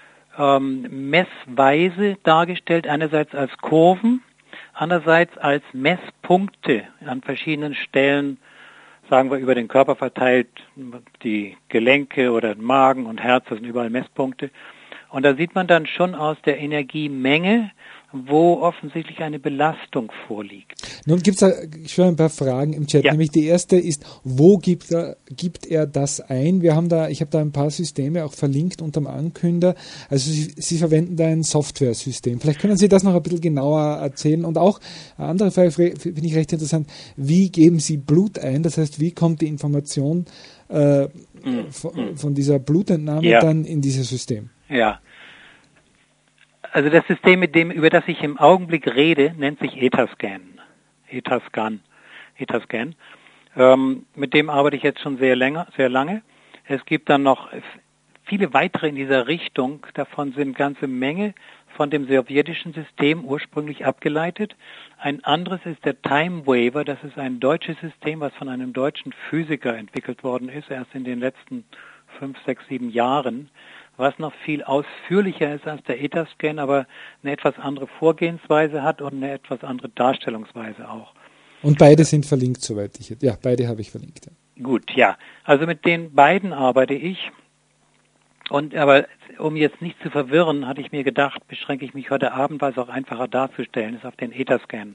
[SPEAKER 4] Messweise dargestellt, einerseits als Kurven, andererseits als Messpunkte an verschiedenen Stellen, sagen wir über den Körper verteilt, die Gelenke oder Magen und Herz, das sind überall Messpunkte. Und da sieht man dann schon aus der Energiemenge, wo offensichtlich eine Belastung vorliegt.
[SPEAKER 1] Nun gibt es da schon ein paar Fragen im Chat. Ja. Nämlich die erste ist, wo gibt er das ein? Ich habe da ein paar Systeme auch verlinkt unterm Ankünder. Also Sie verwenden da ein Software-System. Vielleicht können Sie das noch ein bisschen genauer erzählen. Und auch eine andere Frage finde ich recht interessant. Wie geben Sie Blut ein? Das heißt, wie kommt die Information von dieser Blutentnahme dann in dieses System?
[SPEAKER 4] Ja. Also das System, über das ich im Augenblick rede, nennt sich Etherscan. Mit dem arbeite ich jetzt schon sehr lange. Es gibt dann noch viele weitere in dieser Richtung. Davon sind ganze Menge von dem sowjetischen System ursprünglich abgeleitet. Ein anderes ist der Time Waver. Das ist ein deutsches System, was von einem deutschen Physiker entwickelt worden ist, erst in den letzten 5, 6, 7 Jahren. Was noch viel ausführlicher ist als der Etherscan, aber eine etwas andere Vorgehensweise hat und eine etwas andere Darstellungsweise auch.
[SPEAKER 1] Und beide sind verlinkt, soweit ich jetzt. Ja, beide habe ich verlinkt. Ja.
[SPEAKER 4] Gut, ja. Also mit den beiden arbeite ich. Aber um jetzt nicht zu verwirren, hatte ich mir gedacht, beschränke ich mich heute Abend, weil es auch einfacher darzustellen ist, auf den Etherscan.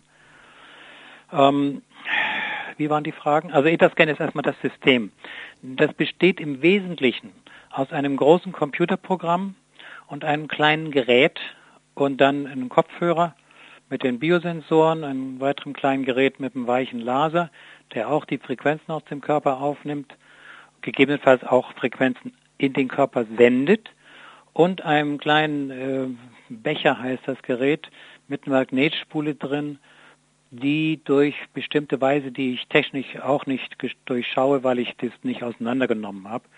[SPEAKER 4] Wie waren die Fragen? Also Etherscan ist erstmal das System. Das besteht im Wesentlichen aus einem großen Computerprogramm und einem kleinen Gerät und dann einem Kopfhörer mit den Biosensoren, einem weiteren kleinen Gerät mit einem weichen Laser, der auch die Frequenzen aus dem Körper aufnimmt, gegebenenfalls auch Frequenzen in den Körper sendet und einem kleinen Becher heißt das Gerät mit einer Magnetspule drin, die durch bestimmte Weise, die ich technisch auch nicht durchschaue, weil ich das nicht auseinandergenommen habe,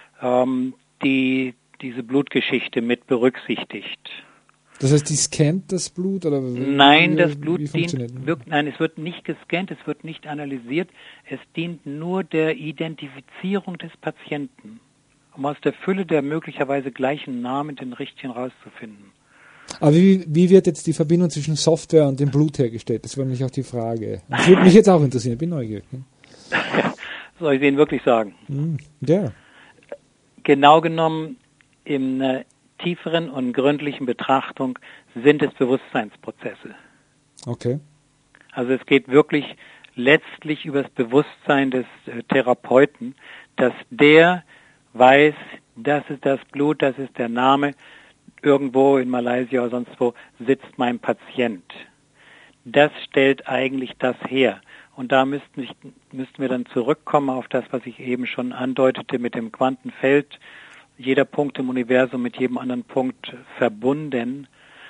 [SPEAKER 4] diese Blutgeschichte mit berücksichtigt.
[SPEAKER 1] Das heißt, die scannt das Blut? Oder
[SPEAKER 4] nein, das Blut es wird nicht gescannt, es wird nicht analysiert, es dient nur der Identifizierung des Patienten, um aus der Fülle der möglicherweise gleichen Namen den richtigen rauszufinden.
[SPEAKER 1] Aber wie wird jetzt die Verbindung zwischen Software und dem Blut hergestellt? Das war nämlich auch die Frage. Das würde mich jetzt auch interessieren, ich bin neugierig.
[SPEAKER 4] Soll ich Ihnen wirklich sagen?
[SPEAKER 1] Ja.
[SPEAKER 4] Genau genommen, in einer tieferen und gründlichen Betrachtung sind es Bewusstseinsprozesse.
[SPEAKER 1] Okay.
[SPEAKER 4] Also es geht wirklich letztlich über das Bewusstsein des Therapeuten, dass der weiß, das ist das Blut, das ist der Name, irgendwo in Malaysia oder sonst wo sitzt mein Patient. Das stellt eigentlich das her. Und da müssten wir dann zurückkommen auf das, was ich eben schon andeutete mit dem Quantenfeld. Jeder Punkt im Universum mit jedem anderen Punkt verbunden.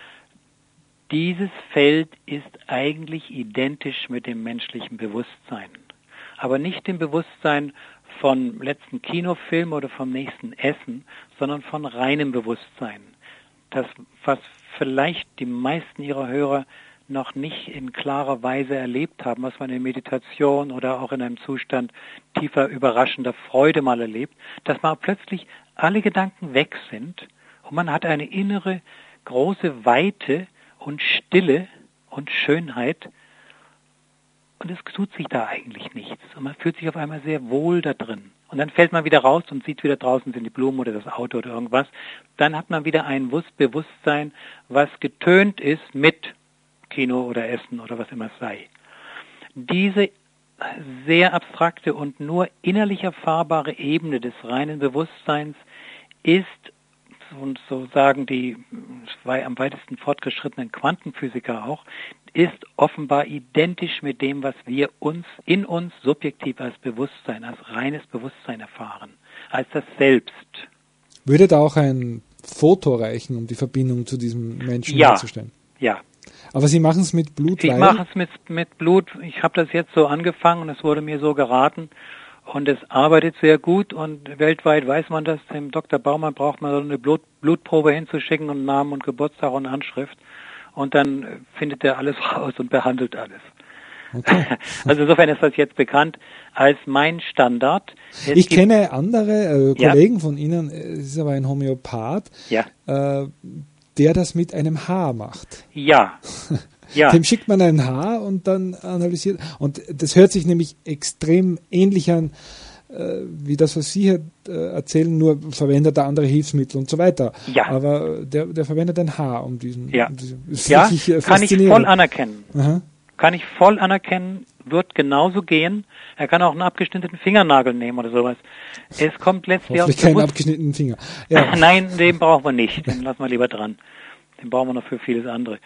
[SPEAKER 4] Dieses Feld ist eigentlich identisch mit dem menschlichen Bewusstsein. Aber nicht dem Bewusstsein vom letzten Kinofilm oder vom nächsten Essen, sondern von reinem Bewusstsein. Das, was vielleicht die meisten Ihrer Hörer noch nicht in klarer Weise erlebt haben, was man in Meditation oder auch in einem Zustand tiefer überraschender Freude mal erlebt, dass mal plötzlich alle Gedanken weg sind und man hat eine innere große Weite und Stille und Schönheit und es tut sich da eigentlich nichts und man fühlt sich auf einmal sehr wohl da drin. Und dann fällt man wieder raus und sieht wieder draußen sind die Blumen oder das Auto oder irgendwas. Dann hat man wieder ein Bewusstsein, was getönt ist mit Kino oder Essen oder was immer es sei. Diese sehr abstrakte und nur innerlich erfahrbare Ebene des reinen Bewusstseins ist und so sagen die zwei am weitesten fortgeschrittenen Quantenphysiker auch, ist offenbar identisch mit dem, was wir in uns subjektiv als Bewusstsein, als reines Bewusstsein erfahren, als das Selbst.
[SPEAKER 1] Würde da auch ein Foto reichen, um die Verbindung zu diesem Menschen herzustellen?
[SPEAKER 4] Ja.
[SPEAKER 1] Aber Sie machen es mit Blut?
[SPEAKER 4] Ich mache es mit Blut. Ich habe das jetzt so angefangen und es wurde mir so geraten. Und es arbeitet sehr gut und weltweit weiß man das. Dem Dr. Baumann braucht man so eine Blutprobe hinzuschicken und Namen und Geburtstag und Anschrift. Und dann findet er alles raus und behandelt alles. Okay. Also insofern ist das jetzt bekannt als mein Standard.
[SPEAKER 1] Ich kenne andere Kollegen von Ihnen, es ist aber ein Homöopath, der das mit einem Haar macht.
[SPEAKER 4] Ja. Ja.
[SPEAKER 1] Dem schickt man ein Haar und dann analysiert. Und das hört sich nämlich extrem ähnlich an, wie das, was Sie hier erzählen, nur verwendet er andere Hilfsmittel und so weiter. Ja. Aber der verwendet ein Haar, um diesen...
[SPEAKER 4] Ja,
[SPEAKER 1] kann
[SPEAKER 4] ich voll anerkennen.
[SPEAKER 1] Aha.
[SPEAKER 4] Kann ich voll anerkennen, wird genauso gehen. Er kann auch einen abgeschnittenen Fingernagel nehmen oder sowas. Es kommt letztlich
[SPEAKER 1] auf keinen abgeschnittenen Finger.
[SPEAKER 4] Ja. Nein, den brauchen wir nicht. Den lassen wir lieber dran. Den brauchen wir noch für vieles andere.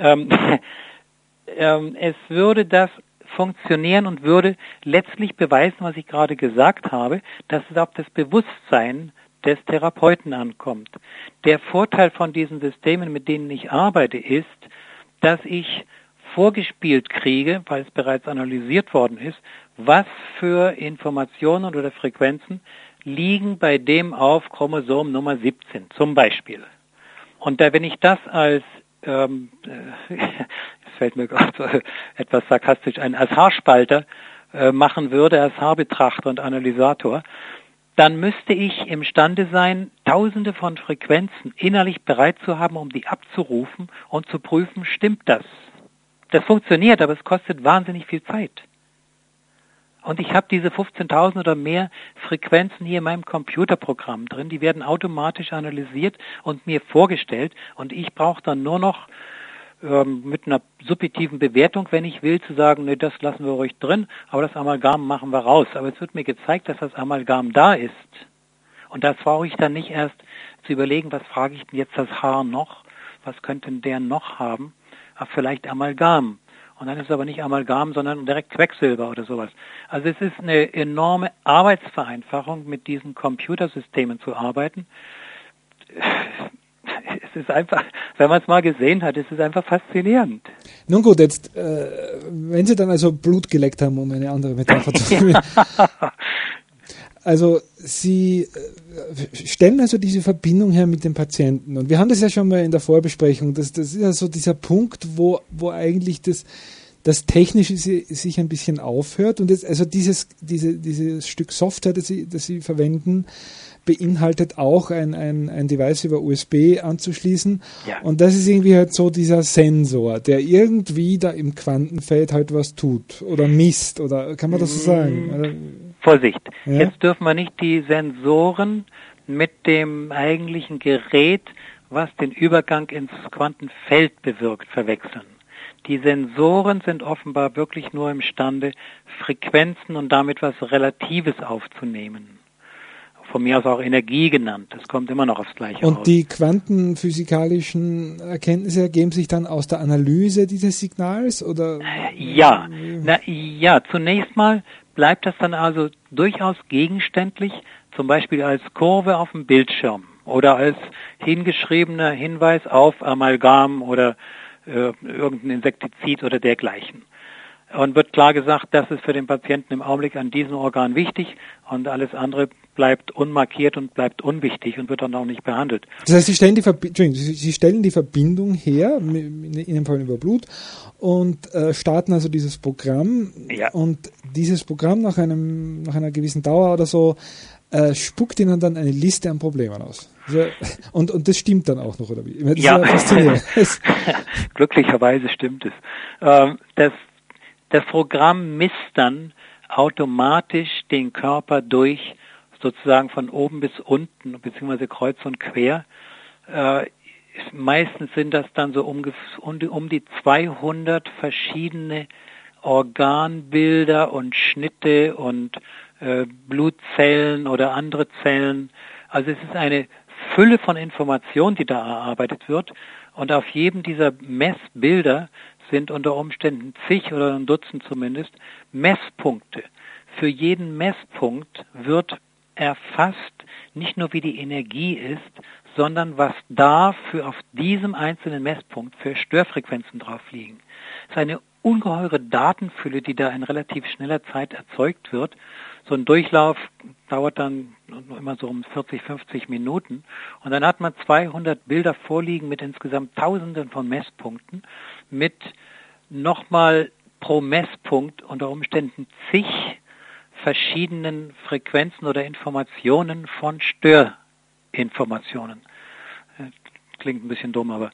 [SPEAKER 4] Es würde das funktionieren und würde letztlich beweisen, was ich gerade gesagt habe, dass es auf das Bewusstsein des Therapeuten ankommt. Der Vorteil von diesen Systemen, mit denen ich arbeite, ist, dass ich vorgespielt kriege, weil es bereits analysiert worden ist, was für Informationen oder Frequenzen liegen bei dem auf Chromosom Nummer 17 zum Beispiel. Und da, wenn ich das als, es fällt mir gerade so etwas sarkastisch ein, als Haarspalter machen würde, als Haarbetrachter und Analysator, dann müsste ich imstande sein, Tausende von Frequenzen innerlich bereit zu haben, um die abzurufen und zu prüfen, stimmt das? Das funktioniert, aber es kostet wahnsinnig viel Zeit. Und ich habe diese 15.000 oder mehr Frequenzen hier in meinem Computerprogramm drin. Die werden automatisch analysiert und mir vorgestellt. Und ich brauche dann nur noch mit einer subjektiven Bewertung, wenn ich will, zu sagen, nee, das lassen wir ruhig drin, aber das Amalgam machen wir raus. Aber es wird mir gezeigt, dass das Amalgam da ist. Und das brauche ich dann nicht erst zu überlegen, was frage ich denn jetzt das Haar noch? Was könnte denn der noch haben? Ach, vielleicht Amalgam. Und dann ist es aber nicht Amalgam, sondern direkt Quecksilber oder sowas. Also es ist eine enorme Arbeitsvereinfachung, mit diesen Computersystemen zu arbeiten. Es ist einfach, wenn man es mal gesehen hat, es ist einfach faszinierend.
[SPEAKER 1] Nun gut, jetzt, wenn Sie dann also Blut geleckt haben, um eine andere Metapher zu nehmen. Also Sie stellen also diese Verbindung her mit dem Patienten. Und wir haben das ja schon mal in der Vorbesprechung. Das ist ja so dieser Punkt, wo eigentlich das Technische sich ein bisschen aufhört. Und jetzt, also dieses Stück Software, das Sie verwenden, beinhaltet auch ein Device über USB anzuschließen. Ja. Und das ist irgendwie halt so dieser Sensor, der irgendwie da im Quantenfeld halt was tut oder misst. Oder kann man das so sagen? Oder?
[SPEAKER 4] Vorsicht, ja? Jetzt dürfen wir nicht die Sensoren mit dem eigentlichen Gerät, was den Übergang ins Quantenfeld bewirkt, verwechseln. Die Sensoren sind offenbar wirklich nur imstande, Frequenzen und damit was Relatives aufzunehmen. Von mir aus auch Energie genannt. Das kommt immer noch aufs Gleiche raus.
[SPEAKER 1] Und die quantenphysikalischen Erkenntnisse ergeben sich dann aus der Analyse dieses Signals? Oder?
[SPEAKER 4] Ja, zunächst mal bleibt das dann also durchaus gegenständlich, zum Beispiel als Kurve auf dem Bildschirm oder als hingeschriebener Hinweis auf Amalgam oder irgendein Insektizid oder dergleichen. Und wird klar gesagt, das ist für den Patienten im Augenblick an diesem Organ wichtig und alles andere bleibt unmarkiert und bleibt unwichtig und wird dann auch nicht behandelt.
[SPEAKER 1] Das heißt, Sie stellen die Verbindung her, in dem Fall über Blut, und starten also dieses Programm. Ja. Und dieses Programm nach einer gewissen Dauer oder so spuckt Ihnen dann eine Liste an Problemen aus. Also, und das stimmt dann auch noch, oder wie? Das
[SPEAKER 4] ja, ist glücklicherweise stimmt es. Das Programm misst dann automatisch den Körper durch, sozusagen von oben bis unten, beziehungsweise kreuz und quer. Meistens sind das dann so um die 200 verschiedene Organbilder und Schnitte und Blutzellen oder andere Zellen. Also es ist eine Fülle von Informationen, die da erarbeitet wird. Und auf jedem dieser Messbilder sind unter Umständen zig oder ein Dutzend zumindest Messpunkte. Für jeden Messpunkt wird erfasst, nicht nur wie die Energie ist, sondern was da für auf diesem einzelnen Messpunkt für Störfrequenzen drauf liegen. Es ist eine ungeheure Datenfülle, die da in relativ schneller Zeit erzeugt wird. So ein Durchlauf dauert dann immer so um 40, 50 Minuten. Und dann hat man 200 Bilder vorliegen mit insgesamt Tausenden von Messpunkten, mit nochmal pro Messpunkt unter Umständen zig verschiedenen Frequenzen oder Informationen von Störinformationen. Klingt ein bisschen dumm, aber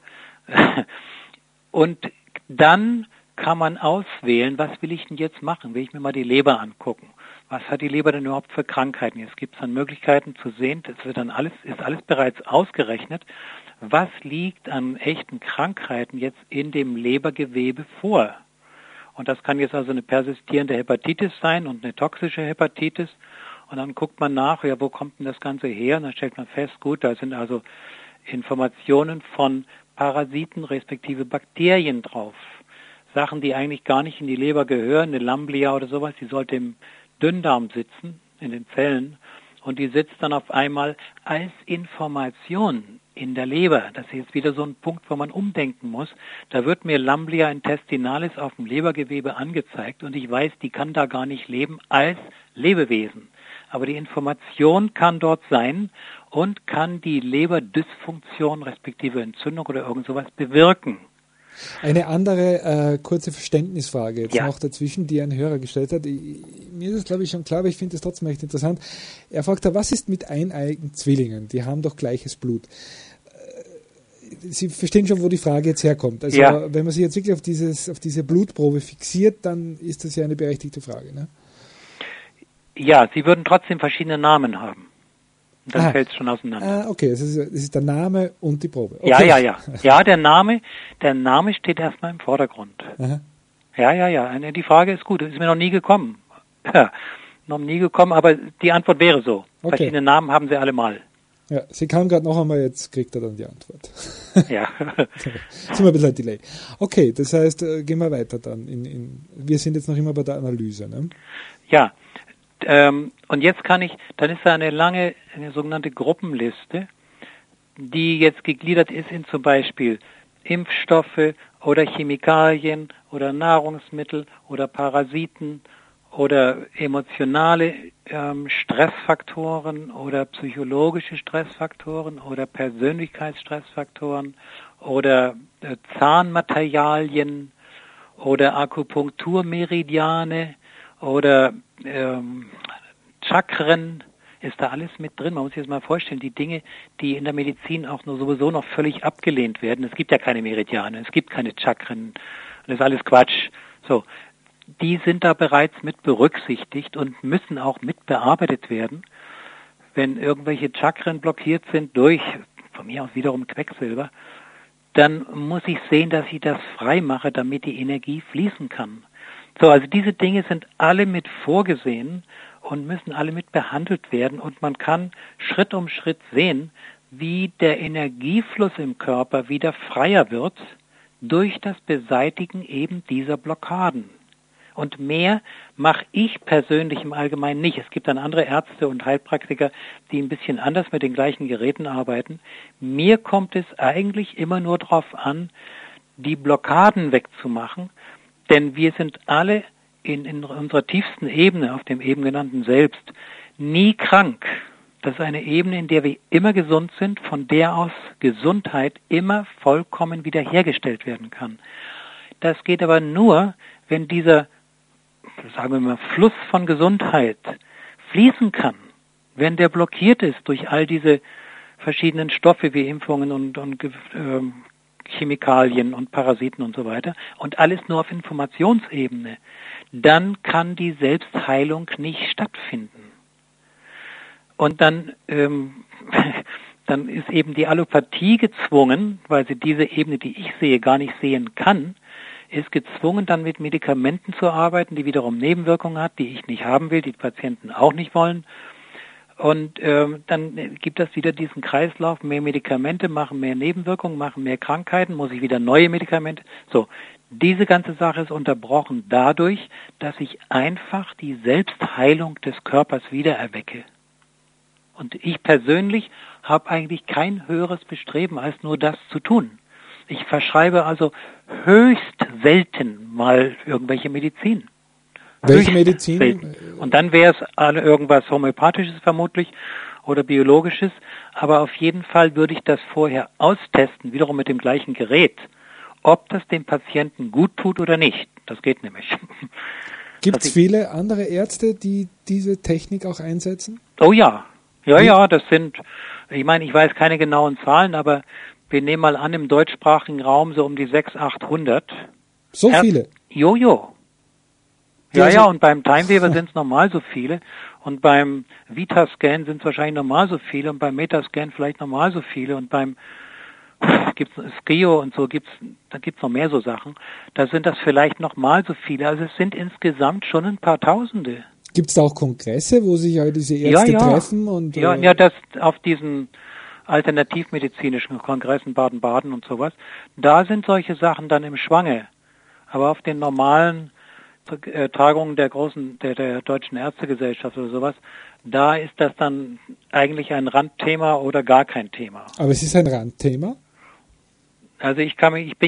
[SPEAKER 4] und dann kann man auswählen, was will ich denn jetzt machen? Will ich mir mal die Leber angucken? Was hat die Leber denn überhaupt für Krankheiten? Jetzt gibt es dann Möglichkeiten zu sehen, das wird dann ist alles bereits ausgerechnet. Was liegt an echten Krankheiten jetzt in dem Lebergewebe vor? Und das kann jetzt also eine persistierende Hepatitis sein und eine toxische Hepatitis. Und dann guckt man nach, ja, wo kommt denn das Ganze her? Und dann stellt man fest, gut, da sind also Informationen von Parasiten respektive Bakterien drauf. Sachen, die eigentlich gar nicht in die Leber gehören, eine Lamblia oder sowas, die sollte im Dünndarm sitzen, in den Zellen. Und die sitzt dann auf einmal als Information in der Leber. Das ist jetzt wieder so ein Punkt, wo man umdenken muss. Da wird mir Lamblia intestinalis auf dem Lebergewebe angezeigt und ich weiß, die kann da gar nicht leben als Lebewesen. Aber die Information kann dort sein und kann die Leberdysfunktion respektive Entzündung oder irgend sowas bewirken.
[SPEAKER 1] Eine andere kurze Verständnisfrage jetzt noch dazwischen, die ein Hörer gestellt hat. Mir ist es, glaube ich, schon klar, aber ich finde es trotzdem echt interessant. Er fragt, was ist mit eineiigen Zwillingen? Die haben doch gleiches Blut. Sie verstehen schon, wo die Frage jetzt herkommt. Also wenn man sich jetzt wirklich auf diese Blutprobe fixiert, dann ist das ja eine berechtigte Frage, ne?
[SPEAKER 4] Ja, sie würden trotzdem verschiedene Namen haben. Dann fällt es schon auseinander.
[SPEAKER 1] Okay, es ist der Name und die Probe. Okay.
[SPEAKER 4] Ja. Ja, der Name steht erstmal im Vordergrund.
[SPEAKER 1] Aha.
[SPEAKER 4] Ja. Die Frage ist gut, ist mir noch nie gekommen. Aber die Antwort wäre so. Okay. Verschiedene Namen haben sie alle mal.
[SPEAKER 1] Ja, sie kam gerade noch einmal, jetzt kriegt er dann die Antwort.
[SPEAKER 4] Ja.
[SPEAKER 1] Sind wir ein bisschen ein Delay. Okay, das heißt, gehen wir weiter dann. Wir sind jetzt noch immer bei der Analyse, ne?
[SPEAKER 4] Ja. Und jetzt dann ist da eine sogenannte Gruppenliste, die jetzt gegliedert ist in zum Beispiel Impfstoffe oder Chemikalien oder Nahrungsmittel oder Parasiten oder emotionale Stressfaktoren oder psychologische Stressfaktoren oder Persönlichkeitsstressfaktoren oder Zahnmaterialien oder Akupunkturmeridiane oder Chakren, ist da alles mit drin. Man muss sich das mal vorstellen, die Dinge, die in der Medizin auch sowieso noch völlig abgelehnt werden. Es gibt ja keine Meridiane, es gibt keine Chakren, das ist alles Quatsch. So, die sind da bereits mit berücksichtigt und müssen auch mit bearbeitet werden. Wenn irgendwelche Chakren blockiert sind durch, von mir aus wiederum Quecksilber, dann muss ich sehen, dass ich das frei mache, damit die Energie fließen kann. So, also diese Dinge sind alle mit vorgesehen und müssen alle mit behandelt werden und man kann Schritt um Schritt sehen, wie der Energiefluss im Körper wieder freier wird durch das Beseitigen eben dieser Blockaden. Und mehr mache ich persönlich im Allgemeinen nicht. Es gibt dann andere Ärzte und Heilpraktiker, die ein bisschen anders mit den gleichen Geräten arbeiten. Mir kommt es eigentlich immer nur darauf an, die Blockaden wegzumachen, denn wir sind alle in unserer tiefsten Ebene, auf dem eben genannten Selbst, nie krank. Das ist eine Ebene, in der wir immer gesund sind, von der aus Gesundheit immer vollkommen wiederhergestellt werden kann. Das geht aber nur, wenn dieser, sagen wir mal, Fluss von Gesundheit fließen kann. Wenn der blockiert ist durch all diese verschiedenen Stoffe wie Impfungen und Chemikalien und Parasiten und so weiter und alles nur auf Informationsebene, dann kann die Selbstheilung nicht stattfinden. Und dann ist eben die Allopathie gezwungen, weil sie diese Ebene, die ich sehe, gar nicht sehen kann, ist gezwungen, dann mit Medikamenten zu arbeiten, die wiederum Nebenwirkungen hat, die ich nicht haben will, die Patienten auch nicht wollen. Und dann gibt es wieder diesen Kreislauf, mehr Medikamente machen mehr Nebenwirkungen, machen mehr Krankheiten, muss ich wieder neue Medikamente. So, diese ganze Sache ist unterbrochen dadurch, dass ich einfach die Selbstheilung des Körpers wiedererwecke. Und ich persönlich habe eigentlich kein höheres Bestreben, als nur das zu tun. Ich verschreibe also höchst selten mal irgendwelche Medizin.
[SPEAKER 1] Welche Medizin?
[SPEAKER 4] Selten. Und dann wäre es irgendwas Homöopathisches vermutlich oder Biologisches, aber auf jeden Fall würde ich das vorher austesten, wiederum mit dem gleichen Gerät, ob das dem Patienten gut tut oder nicht. Das geht nämlich.
[SPEAKER 1] Gibt es viele andere Ärzte, die diese Technik auch einsetzen?
[SPEAKER 4] Oh ja. Ja, das sind, ich meine, ich weiß keine genauen Zahlen, aber wir nehmen mal an, im deutschsprachigen Raum so um die 600, 800.
[SPEAKER 1] So viele?
[SPEAKER 4] Jojo. Ja, und beim Timeweaver sind es normal so viele und beim Vitascan sind es wahrscheinlich normal so viele und beim Metascan vielleicht normal so viele und beim gibt's Skio und so da gibt's noch mehr so Sachen. Da sind das vielleicht nochmal so viele. Also es sind insgesamt schon ein paar Tausende.
[SPEAKER 1] Gibt es da auch Kongresse, wo sich all diese Ärzte treffen? Und,
[SPEAKER 4] ja, das auf diesen alternativmedizinischen Kongressen Baden-Baden und sowas, da sind solche Sachen dann im Schwange. Aber auf den normalen Tagungen der Deutschen Ärztegesellschaft oder sowas, da ist das dann eigentlich ein Randthema oder gar kein Thema.
[SPEAKER 1] Aber es ist ein Randthema?
[SPEAKER 4] Also ich kann es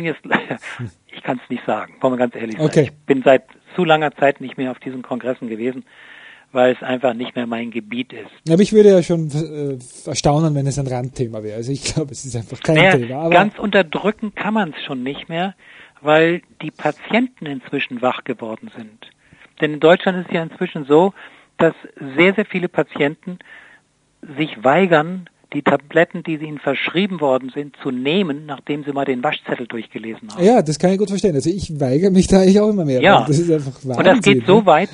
[SPEAKER 4] nicht sagen, wollen wir ganz ehrlich sein.
[SPEAKER 1] Okay.
[SPEAKER 4] Ich bin seit zu langer Zeit nicht mehr auf diesen Kongressen gewesen, weil es einfach nicht mehr mein Gebiet ist.
[SPEAKER 1] Aber ich würde ja schon erstaunen, wenn es ein Randthema wäre. Also ich glaube, es ist einfach kein Thema. Aber
[SPEAKER 4] ganz unterdrücken kann man es schon nicht mehr, weil die Patienten inzwischen wach geworden sind. Denn in Deutschland ist es ja inzwischen so, dass sehr, sehr viele Patienten sich weigern, die Tabletten, die ihnen verschrieben worden sind, zu nehmen, nachdem sie mal den Waschzettel durchgelesen haben.
[SPEAKER 1] Ja, das kann ich gut verstehen. Also ich weigere mich da eigentlich auch immer mehr.
[SPEAKER 4] Ja,
[SPEAKER 1] das ist einfach Wahnsinn.
[SPEAKER 4] Und das geht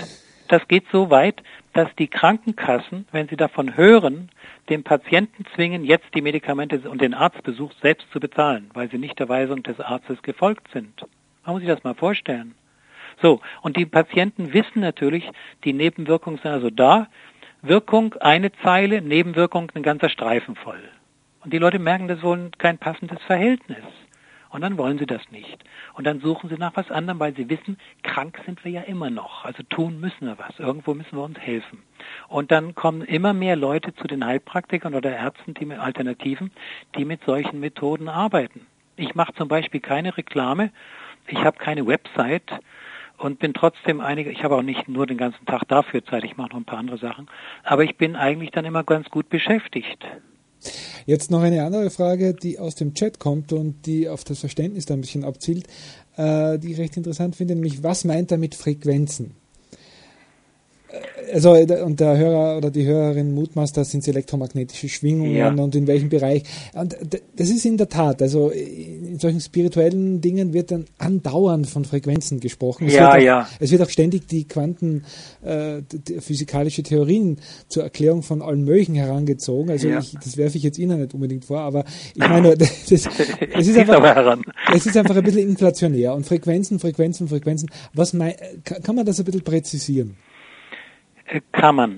[SPEAKER 4] so weit, dass die Krankenkassen, wenn sie davon hören, den Patienten zwingen, jetzt die Medikamente und den Arztbesuch selbst zu bezahlen, weil sie nicht der Weisung des Arztes gefolgt sind. Man muss sich das mal vorstellen. So, und die Patienten wissen natürlich, die Nebenwirkungen sind also da. Wirkung eine Zeile, Nebenwirkung ein ganzer Streifen voll. Und die Leute merken, das ist wohl kein passendes Verhältnis. Und dann wollen sie das nicht. Und dann suchen sie nach was anderem, weil sie wissen, krank sind wir ja immer noch. Also tun müssen wir was. Irgendwo müssen wir uns helfen. Und dann kommen immer mehr Leute zu den Heilpraktikern oder Ärzten, die mit Alternativen, die mit solchen Methoden arbeiten. Ich mache zum Beispiel keine Reklame. Ich habe keine Website. Und bin trotzdem ich habe auch nicht nur den ganzen Tag dafür Zeit, ich mache noch ein paar andere Sachen, aber ich bin eigentlich dann immer ganz gut beschäftigt.
[SPEAKER 1] Jetzt noch eine andere Frage, die aus dem Chat kommt und die auf das Verständnis da ein bisschen abzielt, die ich recht interessant finde, nämlich was meint er mit Frequenzen? Also, und der Hörer oder die Hörerin mutmaßt, das sind elektromagnetische Schwingungen und in welchem Bereich. Und das ist in der Tat, also in solchen spirituellen Dingen wird dann andauernd von Frequenzen gesprochen. Es wird auch ständig die physikalische Theorien zur Erklärung von allen möglichen herangezogen. Also das werfe ich jetzt Ihnen nicht unbedingt vor, aber ich meine, es ist einfach ein bisschen inflationär. Und Frequenzen. Kann man das ein bisschen präzisieren?
[SPEAKER 4] Kann man.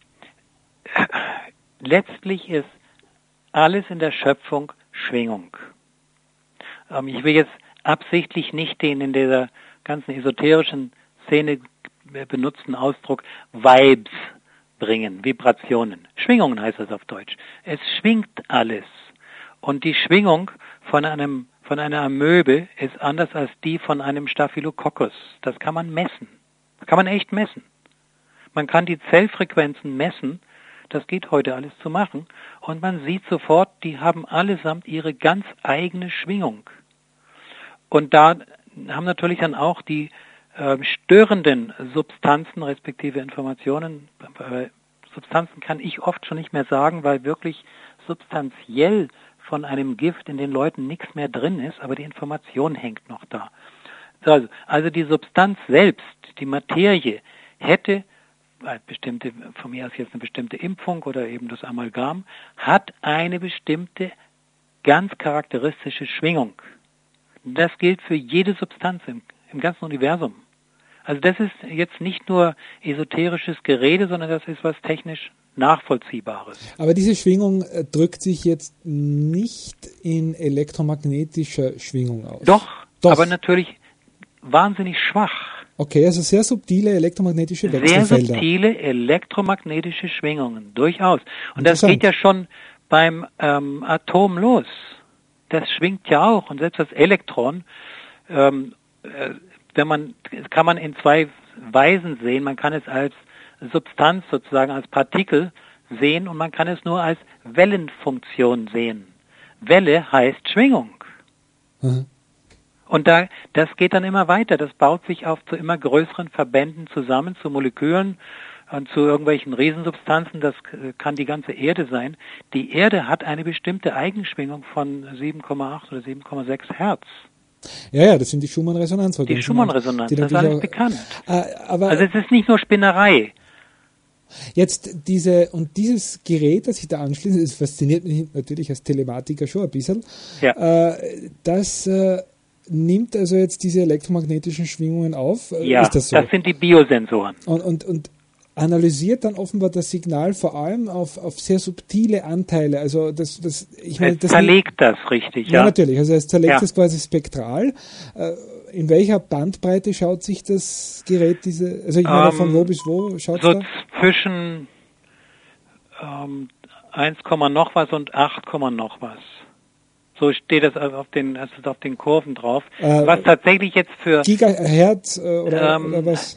[SPEAKER 4] Letztlich ist alles in der Schöpfung Schwingung. Ich will jetzt absichtlich nicht den in dieser ganzen esoterischen Szene benutzten Ausdruck Vibes bringen, Vibrationen. Schwingungen heißt das auf Deutsch. Es schwingt alles. Und die Schwingung von einer Amöbe ist anders als die von einem Staphylococcus. Das kann man messen. Das kann man echt messen. Man kann die Zellfrequenzen messen, das geht heute alles zu machen, und man sieht sofort, die haben allesamt ihre ganz eigene Schwingung. Und da haben natürlich dann auch die störenden Substanzen, respektive Informationen, Substanzen kann ich oft schon nicht mehr sagen, weil wirklich substanziell von einem Gift in den Leuten nichts mehr drin ist, aber die Information hängt noch da. Also die Substanz selbst, die Materie, hätte von mir aus jetzt eine bestimmte Impfung oder eben das Amalgam, hat eine bestimmte, ganz charakteristische Schwingung. Das gilt für jede Substanz im ganzen Universum. Also das ist jetzt nicht nur esoterisches Gerede, sondern das ist was technisch Nachvollziehbares.
[SPEAKER 1] Aber diese Schwingung drückt sich jetzt nicht in elektromagnetischer Schwingung aus.
[SPEAKER 4] Doch, aber natürlich wahnsinnig schwach.
[SPEAKER 1] Okay, also sehr subtile elektromagnetische
[SPEAKER 4] Sehr
[SPEAKER 1] Wechselfelder.
[SPEAKER 4] subtile elektromagnetische Schwingungen, durchaus. Und das geht ja schon beim Atom los. Das schwingt ja auch. Und selbst das Elektron, kann man in zwei Weisen sehen. Man kann es als Substanz sozusagen, als Partikel sehen und man kann es nur als Wellenfunktion sehen. Welle heißt Schwingung.
[SPEAKER 1] Mhm.
[SPEAKER 4] Und das geht dann immer weiter. Das baut sich auf zu immer größeren Verbänden zusammen, zu Molekülen und zu irgendwelchen Riesensubstanzen. Das kann die ganze Erde sein. Die Erde hat eine bestimmte Eigenschwingung von 7,8 oder 7,6 Hertz.
[SPEAKER 1] Ja, das sind die Schumann-Resonanzfrequenzen.
[SPEAKER 4] Die Schumann-Resonanz, das ist alles bekannt.
[SPEAKER 1] Aber
[SPEAKER 4] also es ist nicht nur Spinnerei.
[SPEAKER 1] Jetzt dieses Gerät, das sich da anschließt, das fasziniert mich natürlich als Telematiker schon ein bisschen.
[SPEAKER 4] Ja.
[SPEAKER 1] Das nimmt also jetzt diese elektromagnetischen Schwingungen auf.
[SPEAKER 4] Ja,
[SPEAKER 1] ist das so?
[SPEAKER 4] Das sind die Biosensoren.
[SPEAKER 1] Und analysiert dann offenbar das Signal vor allem auf sehr subtile Anteile. Also das
[SPEAKER 4] zerlegt das richtig, ja.
[SPEAKER 1] Ja, natürlich. Also es zerlegt
[SPEAKER 4] Ja.
[SPEAKER 1] das quasi spektral. In welcher Bandbreite schaut sich das Gerät also ich meine, von wo bis wo schaut es
[SPEAKER 4] so
[SPEAKER 1] da?
[SPEAKER 4] Zwischen 1, noch was und 8, noch was. So steht das auf den Kurven drauf. Was tatsächlich jetzt für
[SPEAKER 1] Gigahertz oder was?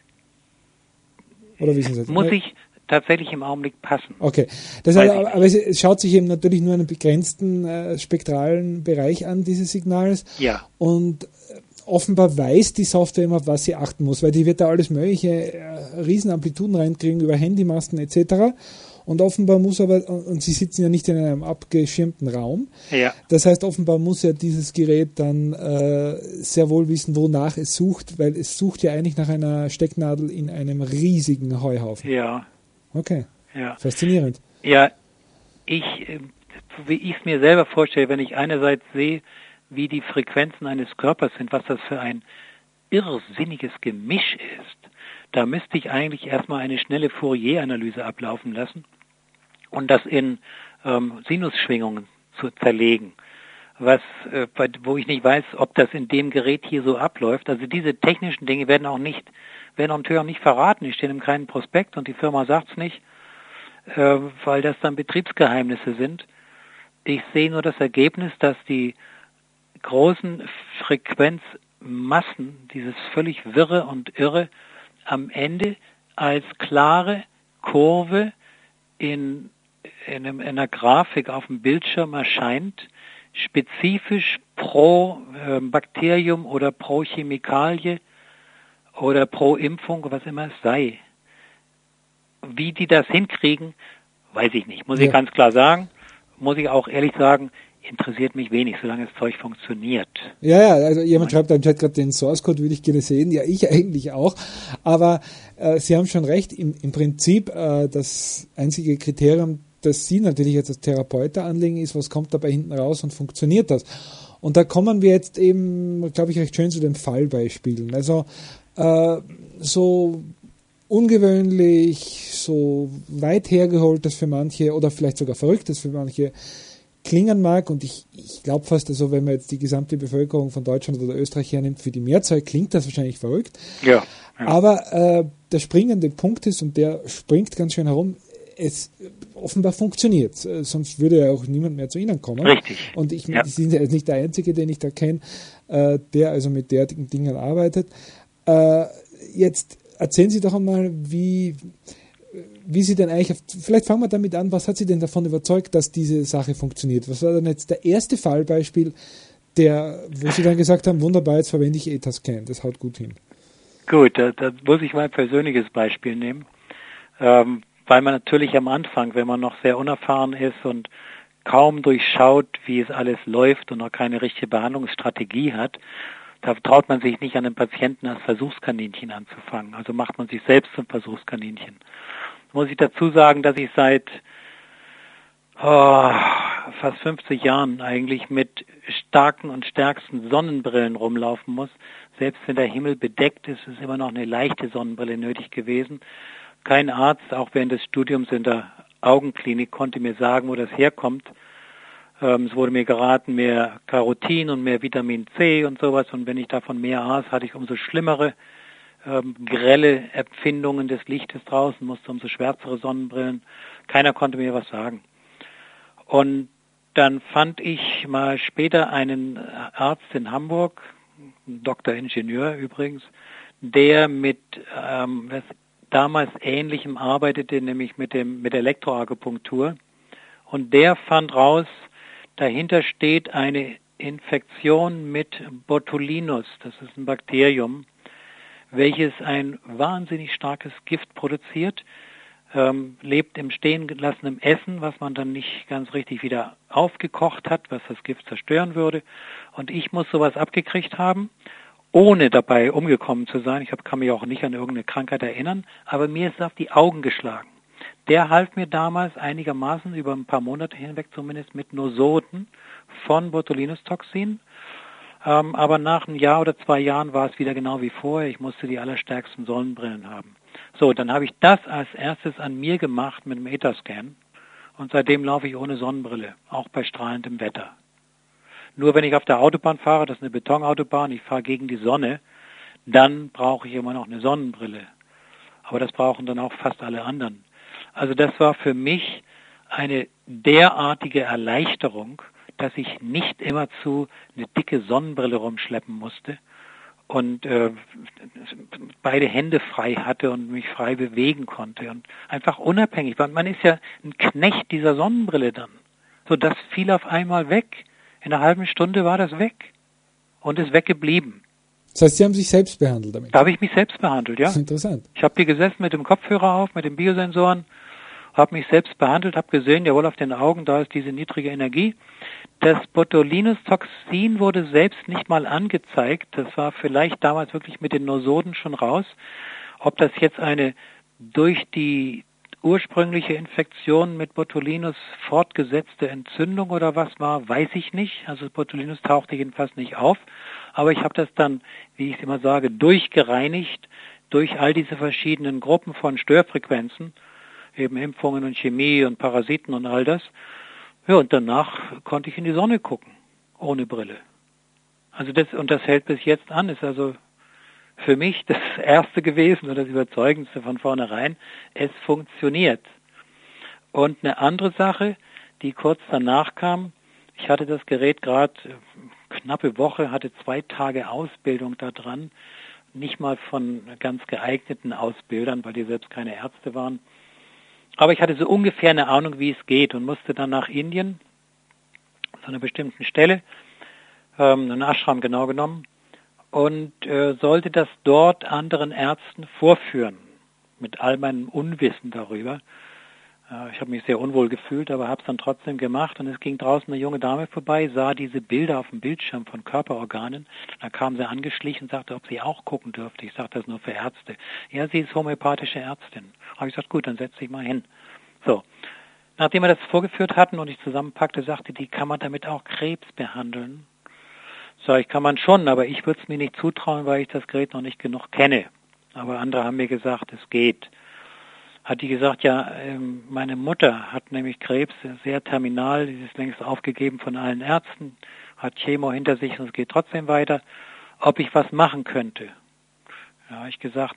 [SPEAKER 1] Oder wissen Sie das?
[SPEAKER 4] muss ich tatsächlich im Augenblick passen.
[SPEAKER 1] Okay. Das heißt, aber es schaut sich eben natürlich nur einen begrenzten spektralen Bereich an, dieses Signals.
[SPEAKER 4] Ja.
[SPEAKER 1] Und offenbar weiß die Software immer, auf was sie achten muss, weil die wird da alles mögliche Riesenamplituden reinkriegen über Handymasten etc. Und offenbar muss und sie sitzen ja nicht in einem abgeschirmten Raum.
[SPEAKER 4] Ja.
[SPEAKER 1] Das heißt, offenbar muss ja dieses Gerät dann sehr wohl wissen, wonach es sucht, weil es sucht ja eigentlich nach einer Stecknadel in einem riesigen Heuhaufen.
[SPEAKER 4] Ja.
[SPEAKER 1] Okay.
[SPEAKER 4] Ja.
[SPEAKER 1] Faszinierend.
[SPEAKER 4] Ja, wie ich es mir selber vorstelle, wenn ich einerseits sehe, wie die Frequenzen eines Körpers sind, was das für ein irrsinniges Gemisch ist, da müsste ich eigentlich erstmal eine schnelle Fourier-Analyse ablaufen lassen und das in Sinusschwingungen zu zerlegen, wo ich nicht weiß, ob das in dem Gerät hier so abläuft. Also diese technischen Dinge werden natürlich auch nicht verraten. Die stehen im kleinen Prospekt und die Firma sagt es nicht, weil das dann Betriebsgeheimnisse sind. Ich sehe nur das Ergebnis, dass die großen Frequenzmassen, dieses völlig wirre und irre, am Ende als klare Kurve in einer Grafik auf dem Bildschirm erscheint, spezifisch pro Bakterium oder pro Chemikalie oder pro Impfung, was immer es sei. Wie die das hinkriegen, weiß ich nicht. Muss ich ganz klar sagen. Muss ich auch ehrlich sagen, interessiert mich wenig, solange das Zeug funktioniert.
[SPEAKER 1] Ja, also jemand schreibt da im Chat gerade, den Source Code würde ich gerne sehen. Ja, ich eigentlich auch. Aber Sie haben schon recht, im Prinzip das einzige Kriterium, das Sie natürlich jetzt als Therapeut anlegen, ist, was kommt dabei hinten raus und funktioniert das? Und da kommen wir jetzt eben, glaube ich, recht schön zu den Fallbeispielen. Also so ungewöhnlich, so weit hergeholt, das für manche oder vielleicht sogar verrückt, das für manche klingen mag, und ich glaube fast, also wenn man jetzt die gesamte Bevölkerung von Deutschland oder Österreich hernimmt, für die Mehrzahl klingt das wahrscheinlich verrückt.
[SPEAKER 4] Ja.
[SPEAKER 1] Aber der springende Punkt ist, und der springt ganz schön herum, es offenbar funktioniert, sonst würde ja auch niemand mehr zu Ihnen kommen.
[SPEAKER 4] Richtig.
[SPEAKER 1] Und Sie sind ja nicht der Einzige, den ich da kenne, der also mit derartigen Dingen arbeitet. Jetzt erzählen Sie doch einmal, wie Sie denn eigentlich, vielleicht fangen wir damit an, was hat Sie denn davon überzeugt, dass diese Sache funktioniert? Was war denn jetzt der erste Fallbeispiel, wo Sie dann gesagt haben, wunderbar, jetzt verwende ich Etascan, das haut gut hin?
[SPEAKER 4] Gut, da muss ich mal ein persönliches Beispiel nehmen, weil man natürlich am Anfang, wenn man noch sehr unerfahren ist und kaum durchschaut, wie es alles läuft und noch keine richtige Behandlungsstrategie hat, da traut man sich nicht an den Patienten als Versuchskaninchen anzufangen. Also macht man sich selbst zum Versuchskaninchen. Muss ich dazu sagen, dass ich seit fast 50 Jahren eigentlich mit starken und stärksten Sonnenbrillen rumlaufen muss. Selbst wenn der Himmel bedeckt ist, ist immer noch eine leichte Sonnenbrille nötig gewesen, kein Arzt, auch während des Studiums in der Augenklinik, konnte mir sagen, wo das herkommt. Es wurde mir geraten, mehr Carotin und mehr Vitamin C und sowas. Und wenn ich davon mehr aß, hatte ich umso schlimmere, grelle Empfindungen des Lichtes draußen, musste umso schwärzere Sonnenbrillen. Keiner konnte mir was sagen. Und dann fand ich mal später einen Arzt in Hamburg, Dr. Ingenieur übrigens, der mit damals Ähnlichem arbeitete, nämlich mit Elektroakupunktur. Und der fand raus, dahinter steht eine Infektion mit Botulinus. Das ist ein Bakterium, welches ein wahnsinnig starkes Gift produziert, lebt im stehen gelassenen Essen, was man dann nicht ganz richtig wieder aufgekocht hat, was das Gift zerstören würde. Und ich muss sowas abgekriegt haben, ohne dabei umgekommen zu sein. Ich kann mich auch nicht an irgendeine Krankheit erinnern, aber mir ist es auf die Augen geschlagen. Der half mir damals einigermaßen über ein paar Monate hinweg zumindest mit Nosoden von Botulinus-Toxin. Aber nach einem Jahr oder 2 Jahren war es wieder genau wie vorher. Ich musste die allerstärksten Sonnenbrillen haben. So, dann habe ich das als erstes an mir gemacht mit dem ETA-Scan. Und seitdem laufe ich ohne Sonnenbrille, auch bei strahlendem Wetter. Nur wenn ich auf der Autobahn fahre, das ist eine Betonautobahn, ich fahre gegen die Sonne, dann brauche ich immer noch eine Sonnenbrille. Aber das brauchen dann auch fast alle anderen. Also das war für mich eine derartige Erleichterung, dass ich nicht immerzu eine dicke Sonnenbrille rumschleppen musste und beide Hände frei hatte und mich frei bewegen konnte und einfach unabhängig war. Man ist ja ein Knecht dieser Sonnenbrille dann. So, das fiel auf einmal weg. In einer halben Stunde war das weg und ist weggeblieben.
[SPEAKER 1] Das heißt, Sie haben sich selbst behandelt damit?
[SPEAKER 4] Da habe ich mich selbst behandelt, ja.
[SPEAKER 1] Das ist interessant.
[SPEAKER 4] Ich habe hier gesessen mit dem Kopfhörer auf, mit den Biosensoren, habe mich selbst behandelt, habe gesehen, jawohl, auf den Augen, da ist diese niedrige Energie. Das Botulinus-Toxin wurde selbst nicht mal angezeigt. Das war vielleicht damals wirklich mit den Nosoden schon raus. Ob das jetzt eine durch die ursprüngliche Infektion mit Botulinus fortgesetzte Entzündung oder was war, weiß ich nicht. Also Botulinus tauchte jedenfalls nicht auf. Aber ich habe das dann, wie ich es immer sage, durchgereinigt durch all diese verschiedenen Gruppen von Störfrequenzen, eben Impfungen und Chemie und Parasiten und all das. Ja, und danach konnte ich in die Sonne gucken, ohne Brille. Also das hält bis jetzt an, ist also für mich das Erste gewesen oder das Überzeugendste von vornherein. Es funktioniert. Und eine andere Sache, die kurz danach kam, ich hatte das Gerät gerade knappe Woche, hatte 2 Tage Ausbildung da dran, nicht mal von ganz geeigneten Ausbildern, weil die selbst keine Ärzte waren. Aber ich hatte so ungefähr eine Ahnung, wie es geht und musste dann nach Indien, zu einer bestimmten Stelle, einen Ashram genau genommen, und sollte das dort anderen Ärzten vorführen, mit all meinem Unwissen darüber. Ich habe mich sehr unwohl gefühlt, aber habe es dann trotzdem gemacht und es ging draußen eine junge Dame vorbei, sah diese Bilder auf dem Bildschirm von Körperorganen. Da kam sie angeschlichen und sagte, ob sie auch gucken dürfte. Ich sagte, das ist nur für Ärzte. Ja, sie ist homöopathische Ärztin. Habe ich gesagt, gut, dann setz dich mal hin. So, nachdem wir das vorgeführt hatten und ich zusammenpackte, sagte die, kann man damit auch Krebs behandeln? Sag ich, kann man schon, aber ich würde es mir nicht zutrauen, weil ich das Gerät noch nicht genug kenne. Aber andere haben mir gesagt, es geht. Hat die gesagt, ja, meine Mutter hat nämlich Krebs, sehr terminal, die ist längst aufgegeben von allen Ärzten, hat Chemo hinter sich und es geht trotzdem weiter, ob ich was machen könnte. Ja, ich gesagt,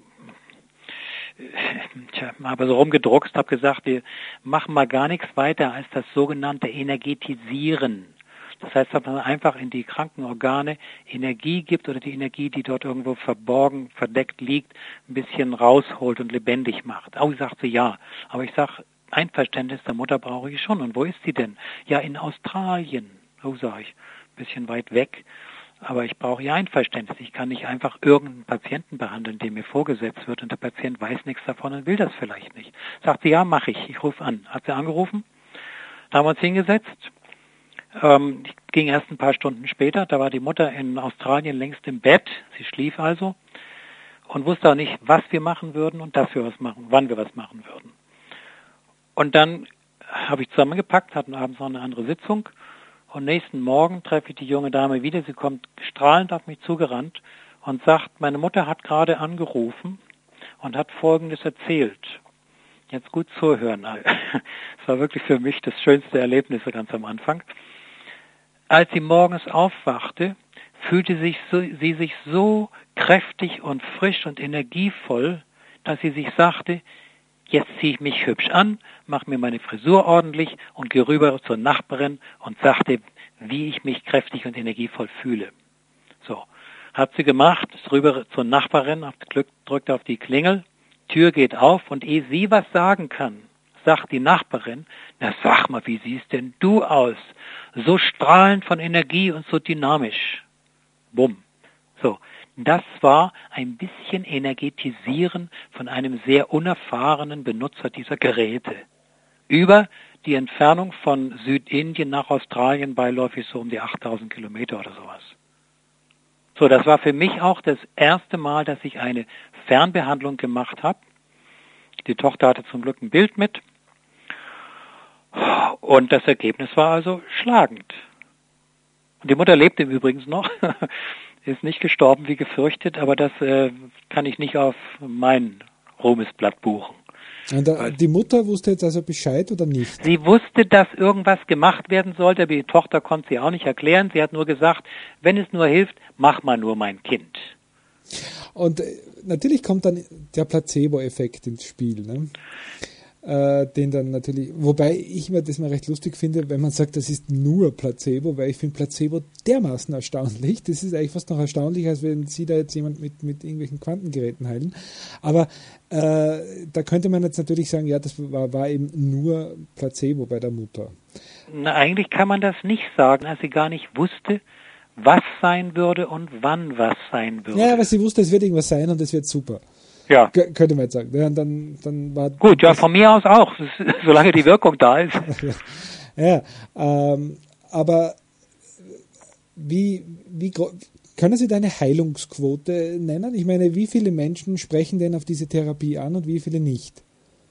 [SPEAKER 4] ich habe so rumgedruckst, habe gesagt, wir machen mal gar nichts weiter als das sogenannte Energetisieren. Das heißt, dass man einfach in die kranken Organe Energie gibt oder die Energie, die dort irgendwo verborgen, verdeckt liegt, ein bisschen rausholt und lebendig macht. Auch sagt sie ja. Aber ich sage, Einverständnis der Mutter brauche ich schon. Und wo ist sie denn? Ja, in Australien. So sage ich, ein bisschen weit weg. Aber ich brauche ihr Einverständnis. Ich kann nicht einfach irgendeinen Patienten behandeln, der mir vorgesetzt wird und der Patient weiß nichts davon und will das vielleicht nicht. Sagt sie, ja, mache ich. Ich rufe an. Hat sie angerufen? Da haben wir uns hingesetzt. Ich ging erst ein paar Stunden später, da war die Mutter in Australien längst im Bett, sie schlief also und wusste auch nicht, was wir machen würden und dass wir was machen, wann wir was machen würden. Und dann habe ich zusammengepackt, hatten abends noch eine andere Sitzung und nächsten Morgen treffe ich die junge Dame wieder, sie kommt strahlend auf mich zugerannt und sagt, meine Mutter hat gerade angerufen und hat Folgendes erzählt. Jetzt gut zuhören. Es war wirklich für mich das schönste Erlebnis ganz am Anfang. Als sie morgens aufwachte, fühlte sie sich so kräftig und frisch und energievoll, dass sie sich sagte, jetzt ziehe ich mich hübsch an, mache mir meine Frisur ordentlich und gehe rüber zur Nachbarin und sagte, wie ich mich kräftig und energievoll fühle. So, hat sie gemacht, ist rüber zur Nachbarin, drückt auf die Klingel, Tür geht auf und ehe sie was sagen kann, sagt die Nachbarin, na sag mal, wie siehst denn du aus? So strahlend von Energie und so dynamisch. Bumm. So, das war ein bisschen Energetisieren von einem sehr unerfahrenen Benutzer dieser Geräte. Über die Entfernung von Südindien nach Australien beiläufig so um die 8000 Kilometer oder sowas. So, das war für mich auch das erste Mal, dass ich eine Fernbehandlung gemacht habe. Die Tochter hatte zum Glück ein Bild mit. Und das Ergebnis war also schlagend. Und die Mutter lebt im Übrigen noch. Ist nicht gestorben wie gefürchtet, aber das kann ich nicht auf mein Ruhmesblatt buchen.
[SPEAKER 1] Und die Mutter wusste jetzt also Bescheid oder nicht?
[SPEAKER 4] Sie wusste, dass irgendwas gemacht werden sollte, aber die Tochter konnte sie auch nicht erklären. Sie hat nur gesagt, wenn es nur hilft, mach mal nur mein Kind.
[SPEAKER 1] Und natürlich kommt dann der Placebo-Effekt ins Spiel, ne? Den dann natürlich, wobei ich mir das mal recht lustig finde, wenn man sagt, das ist nur Placebo, weil ich finde Placebo dermaßen erstaunlich. Das ist eigentlich fast noch erstaunlicher, als wenn Sie da jetzt jemand mit irgendwelchen Quantengeräten heilen. Aber da könnte man jetzt natürlich sagen, ja, das war eben nur Placebo bei der Mutter.
[SPEAKER 4] Na, eigentlich kann man das nicht sagen, als sie gar nicht wusste, was sein würde und wann was sein würde.
[SPEAKER 1] Ja, aber sie wusste, es wird irgendwas sein und es wird super.
[SPEAKER 4] Ja.
[SPEAKER 1] Könnte man jetzt sagen. Ja, dann war
[SPEAKER 4] gut, ja, von mir aus auch, solange die Wirkung da ist.
[SPEAKER 1] Ja, aber wie können Sie da eine Heilungsquote nennen? Ich meine, wie viele Menschen sprechen denn auf diese Therapie an und wie viele nicht?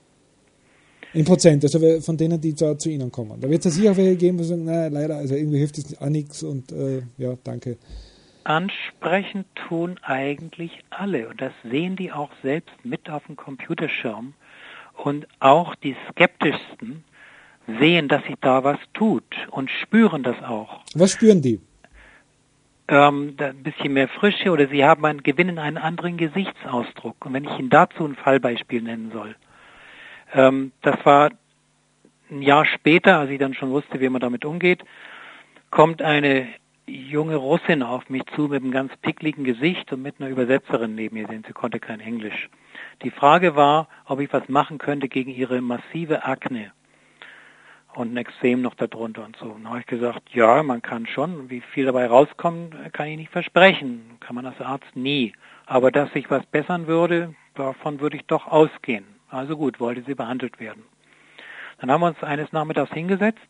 [SPEAKER 1] In Prozent, also von denen, die zu Ihnen kommen. Da wird es sicher welche geben, die sagen, na, leider, also irgendwie hilft es auch nichts und ja, danke.
[SPEAKER 4] Ansprechen tun eigentlich alle und das sehen die auch selbst mit auf dem Computerschirm und auch die Skeptischsten sehen, dass sich da was tut und spüren das auch.
[SPEAKER 1] Was spüren die?
[SPEAKER 4] Ein bisschen mehr Frische oder sie gewinnen einen anderen Gesichtsausdruck. Und wenn ich Ihnen dazu ein Fallbeispiel nennen soll, das war ein Jahr später, als ich dann schon wusste, wie man damit umgeht, kommt eine junge Russin auf mich zu mit einem ganz pickligen Gesicht und mit einer Übersetzerin neben mir, denn sie konnte kein Englisch. Die Frage war, ob ich was machen könnte gegen ihre massive Akne und ein Ekzem noch darunter und so. Und dann habe ich gesagt, ja, man kann schon. Wie viel dabei rauskommt, kann ich nicht versprechen. Kann man als Arzt nie. Aber dass sich was bessern würde, davon würde ich doch ausgehen. Also gut, wollte sie behandelt werden. Dann haben wir uns eines Nachmittags hingesetzt.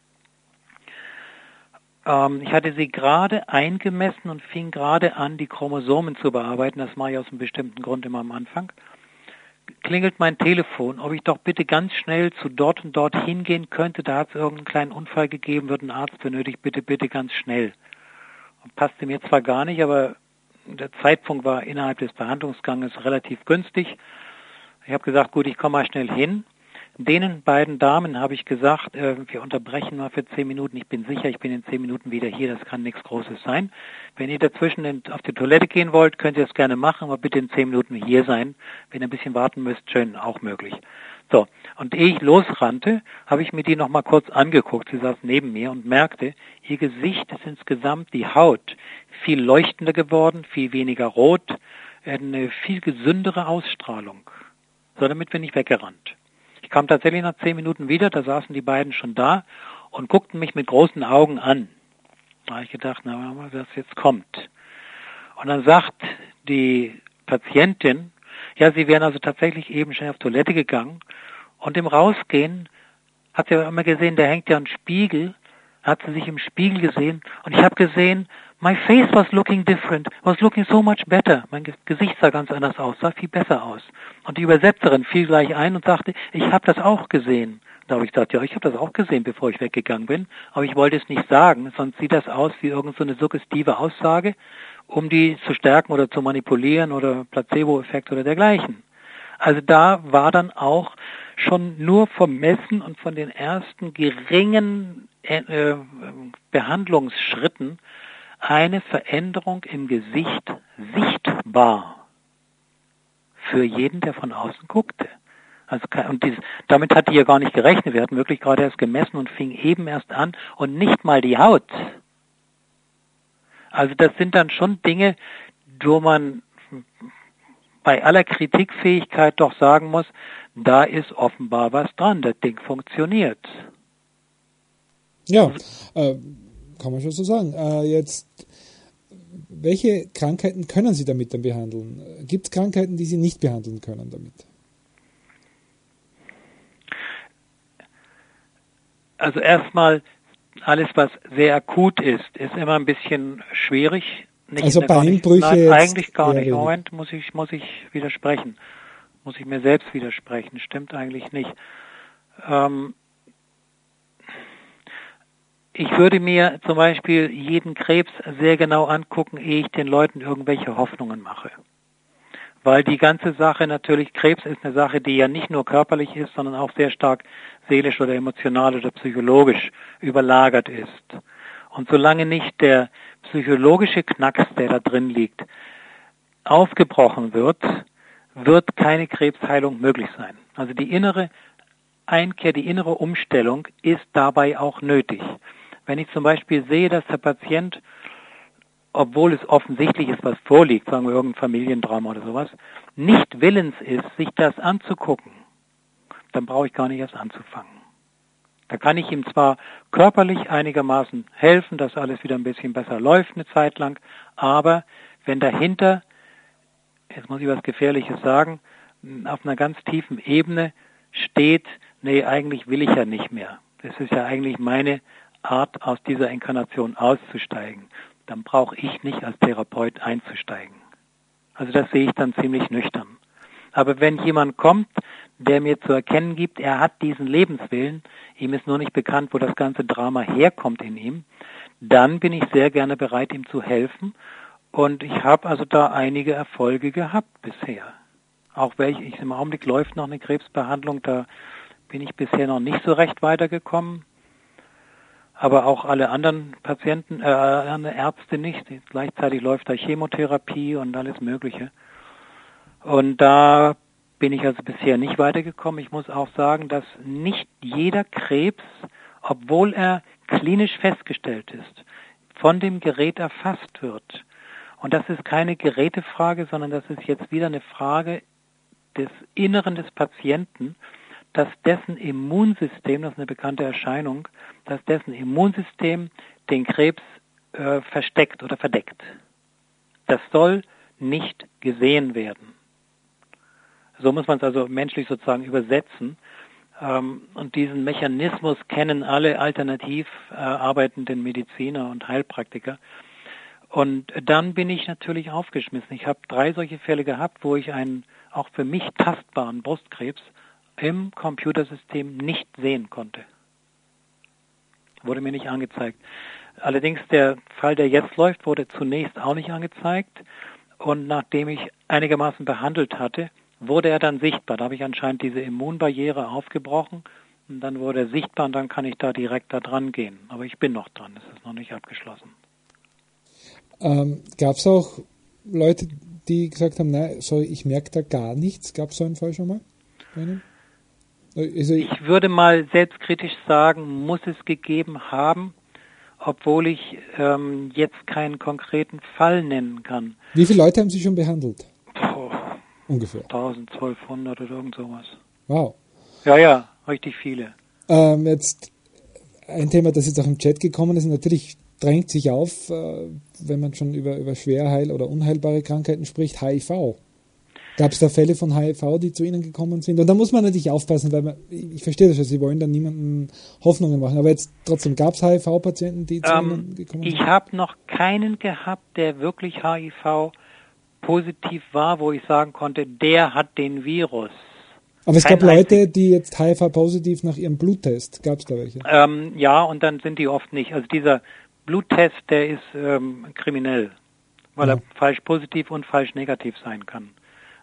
[SPEAKER 4] Ich hatte sie gerade eingemessen und fing gerade an, die Chromosomen zu bearbeiten. Das mache ich aus einem bestimmten Grund immer am Anfang. Klingelt mein Telefon, ob ich doch bitte ganz schnell zu dort und dort hingehen könnte. Da hat es irgendeinen kleinen Unfall gegeben, wird ein Arzt benötigt, bitte ganz schnell. Und passte mir zwar gar nicht, aber der Zeitpunkt war innerhalb des Behandlungsganges relativ günstig. Ich habe gesagt, gut, ich komme mal schnell hin. Denen beiden Damen habe ich gesagt, wir unterbrechen mal für 10 Minuten. Ich bin sicher, ich bin in 10 Minuten wieder hier. Das kann nichts Großes sein. Wenn ihr dazwischen auf die Toilette gehen wollt, könnt ihr das gerne machen, aber bitte in 10 Minuten hier sein. Wenn ihr ein bisschen warten müsst, schön, auch möglich. So, und ehe ich losrannte, habe ich mir die noch mal kurz angeguckt. Sie saß neben mir und merkte, ihr Gesicht ist insgesamt, die Haut, viel leuchtender geworden, viel weniger rot, eine viel gesündere Ausstrahlung. So, damit bin ich weggerannt. Ich kam tatsächlich nach 10 Minuten wieder, da saßen die beiden schon da und guckten mich mit großen Augen an. Da habe ich gedacht, na, was jetzt kommt. Und dann sagt die Patientin, ja, sie wären also tatsächlich eben schnell auf Toilette gegangen und im Rausgehen hat sie immer gesehen, da hängt ja ein Spiegel, hat sie sich im Spiegel gesehen und ich habe gesehen, my face was looking different, was looking so much better. Mein Gesicht sah ganz anders aus, sah viel besser aus. Und die Übersetzerin fiel gleich ein und sagte, ich habe das auch gesehen. Da habe ich gesagt, ja, ich habe das auch gesehen, bevor ich weggegangen bin, aber ich wollte es nicht sagen, sonst sieht das aus wie irgend so eine suggestive Aussage, um die zu stärken oder zu manipulieren oder Placebo-Effekt oder dergleichen. Also da war dann auch schon nur vom Messen und von den ersten geringen Behandlungsschritten eine Veränderung im Gesicht sichtbar für jeden, der von außen guckte. Also damit hat die ja gar nicht gerechnet. Wir hatten wirklich gerade erst gemessen und fing eben erst an und nicht mal die Haut. Also das sind dann schon Dinge, wo man bei aller Kritikfähigkeit doch sagen muss, da ist offenbar was dran, das Ding funktioniert.
[SPEAKER 1] Ja, kann man schon so sagen. Jetzt, welche Krankheiten können Sie damit dann behandeln? Gibt es Krankheiten, die Sie nicht behandeln können damit?
[SPEAKER 4] Also erstmal, alles was sehr akut ist immer ein bisschen schwierig. Nicht
[SPEAKER 1] also Beinbrüche?
[SPEAKER 4] Nein, eigentlich gar nicht. Moment, muss ich widersprechen. Muss ich mir selbst widersprechen. Stimmt eigentlich nicht. Ich würde mir zum Beispiel jeden Krebs sehr genau angucken, ehe ich den Leuten irgendwelche Hoffnungen mache. Weil die ganze Sache natürlich, Krebs ist eine Sache, die ja nicht nur körperlich ist, sondern auch sehr stark seelisch oder emotional oder psychologisch überlagert ist. Und solange nicht der psychologische Knacks, der da drin liegt, aufgebrochen wird, wird keine Krebsheilung möglich sein. Also die innere Einkehr, die innere Umstellung ist dabei auch nötig. Wenn ich zum Beispiel sehe, dass der Patient, obwohl es offensichtlich ist, was vorliegt, sagen wir irgendein Familiendrama oder sowas, nicht willens ist, sich das anzugucken, dann brauche ich gar nicht erst anzufangen. Da kann ich ihm zwar körperlich einigermaßen helfen, dass alles wieder ein bisschen besser läuft eine Zeit lang, aber wenn dahinter, jetzt muss ich was Gefährliches sagen, auf einer ganz tiefen Ebene steht, nee, eigentlich will ich ja nicht mehr. Das ist ja eigentlich meine Art, aus dieser Inkarnation auszusteigen. Dann brauche ich nicht als Therapeut einzusteigen. Also das sehe ich dann ziemlich nüchtern. Aber wenn jemand kommt, der mir zu erkennen gibt, er hat diesen Lebenswillen, ihm ist nur nicht bekannt, wo das ganze Drama herkommt in ihm, dann bin ich sehr gerne bereit, ihm zu helfen. Und ich habe also da einige Erfolge gehabt bisher. Auch im Augenblick läuft noch eine Krebsbehandlung, da bin ich bisher noch nicht so recht weitergekommen. Aber auch alle anderen Patienten, Ärzte nicht. Gleichzeitig läuft da Chemotherapie und alles Mögliche. Und da bin ich also bisher nicht weitergekommen. Ich muss auch sagen, dass nicht jeder Krebs, obwohl er klinisch festgestellt ist, von dem Gerät erfasst wird. Und das ist keine Gerätefrage, sondern das ist jetzt wieder eine Frage des Inneren des Patienten, dass dessen Immunsystem, das ist eine bekannte Erscheinung, dass dessen Immunsystem den Krebs versteckt oder verdeckt. Das soll nicht gesehen werden. So muss man es also menschlich sozusagen übersetzen. Und diesen Mechanismus kennen alle alternativ arbeitenden Mediziner und Heilpraktiker. Und dann bin ich natürlich aufgeschmissen. Ich habe 3 solche Fälle gehabt, wo ich einen auch für mich tastbaren Brustkrebs im Computersystem nicht sehen konnte. Wurde mir nicht angezeigt. Allerdings der Fall, der jetzt läuft, wurde zunächst auch nicht angezeigt. Und nachdem ich einigermaßen behandelt hatte, wurde er dann sichtbar. Da habe ich anscheinend diese Immunbarriere aufgebrochen und dann wurde er sichtbar und dann kann ich da direkt da dran gehen. Aber ich bin noch dran, es ist noch nicht abgeschlossen.
[SPEAKER 1] Gab es auch Leute, die gesagt haben, nein, sorry, ich merke da gar nichts? Gab es so einen Fall schon mal? Also
[SPEAKER 4] ich würde mal selbstkritisch sagen, muss es gegeben haben, obwohl ich jetzt keinen konkreten Fall nennen kann.
[SPEAKER 1] Wie viele Leute haben Sie schon behandelt? Ungefähr.
[SPEAKER 4] 1200 oder irgend sowas.
[SPEAKER 1] Wow.
[SPEAKER 4] Ja, richtig viele.
[SPEAKER 1] Jetzt ein Thema, das jetzt auch im Chat gekommen ist, natürlich drängt sich auf, wenn man schon über schwerheil- oder unheilbare Krankheiten spricht, HIV. Gab es da Fälle von HIV, die zu Ihnen gekommen sind? Und da muss man natürlich aufpassen, weil ich verstehe das schon, Sie wollen da niemandem Hoffnungen machen, aber jetzt trotzdem, gab es HIV-Patienten, die zu Ihnen gekommen sind?
[SPEAKER 4] Ich habe noch keinen gehabt, der wirklich HIV positiv war, wo ich sagen konnte, der hat den Virus.
[SPEAKER 1] Aber es gab Leute, die jetzt HIV-positiv nach ihrem Bluttest, gab es da welche?
[SPEAKER 4] Ja, und dann sind die oft nicht. Also dieser Bluttest, der ist kriminell, weil er falsch positiv und falsch negativ sein kann.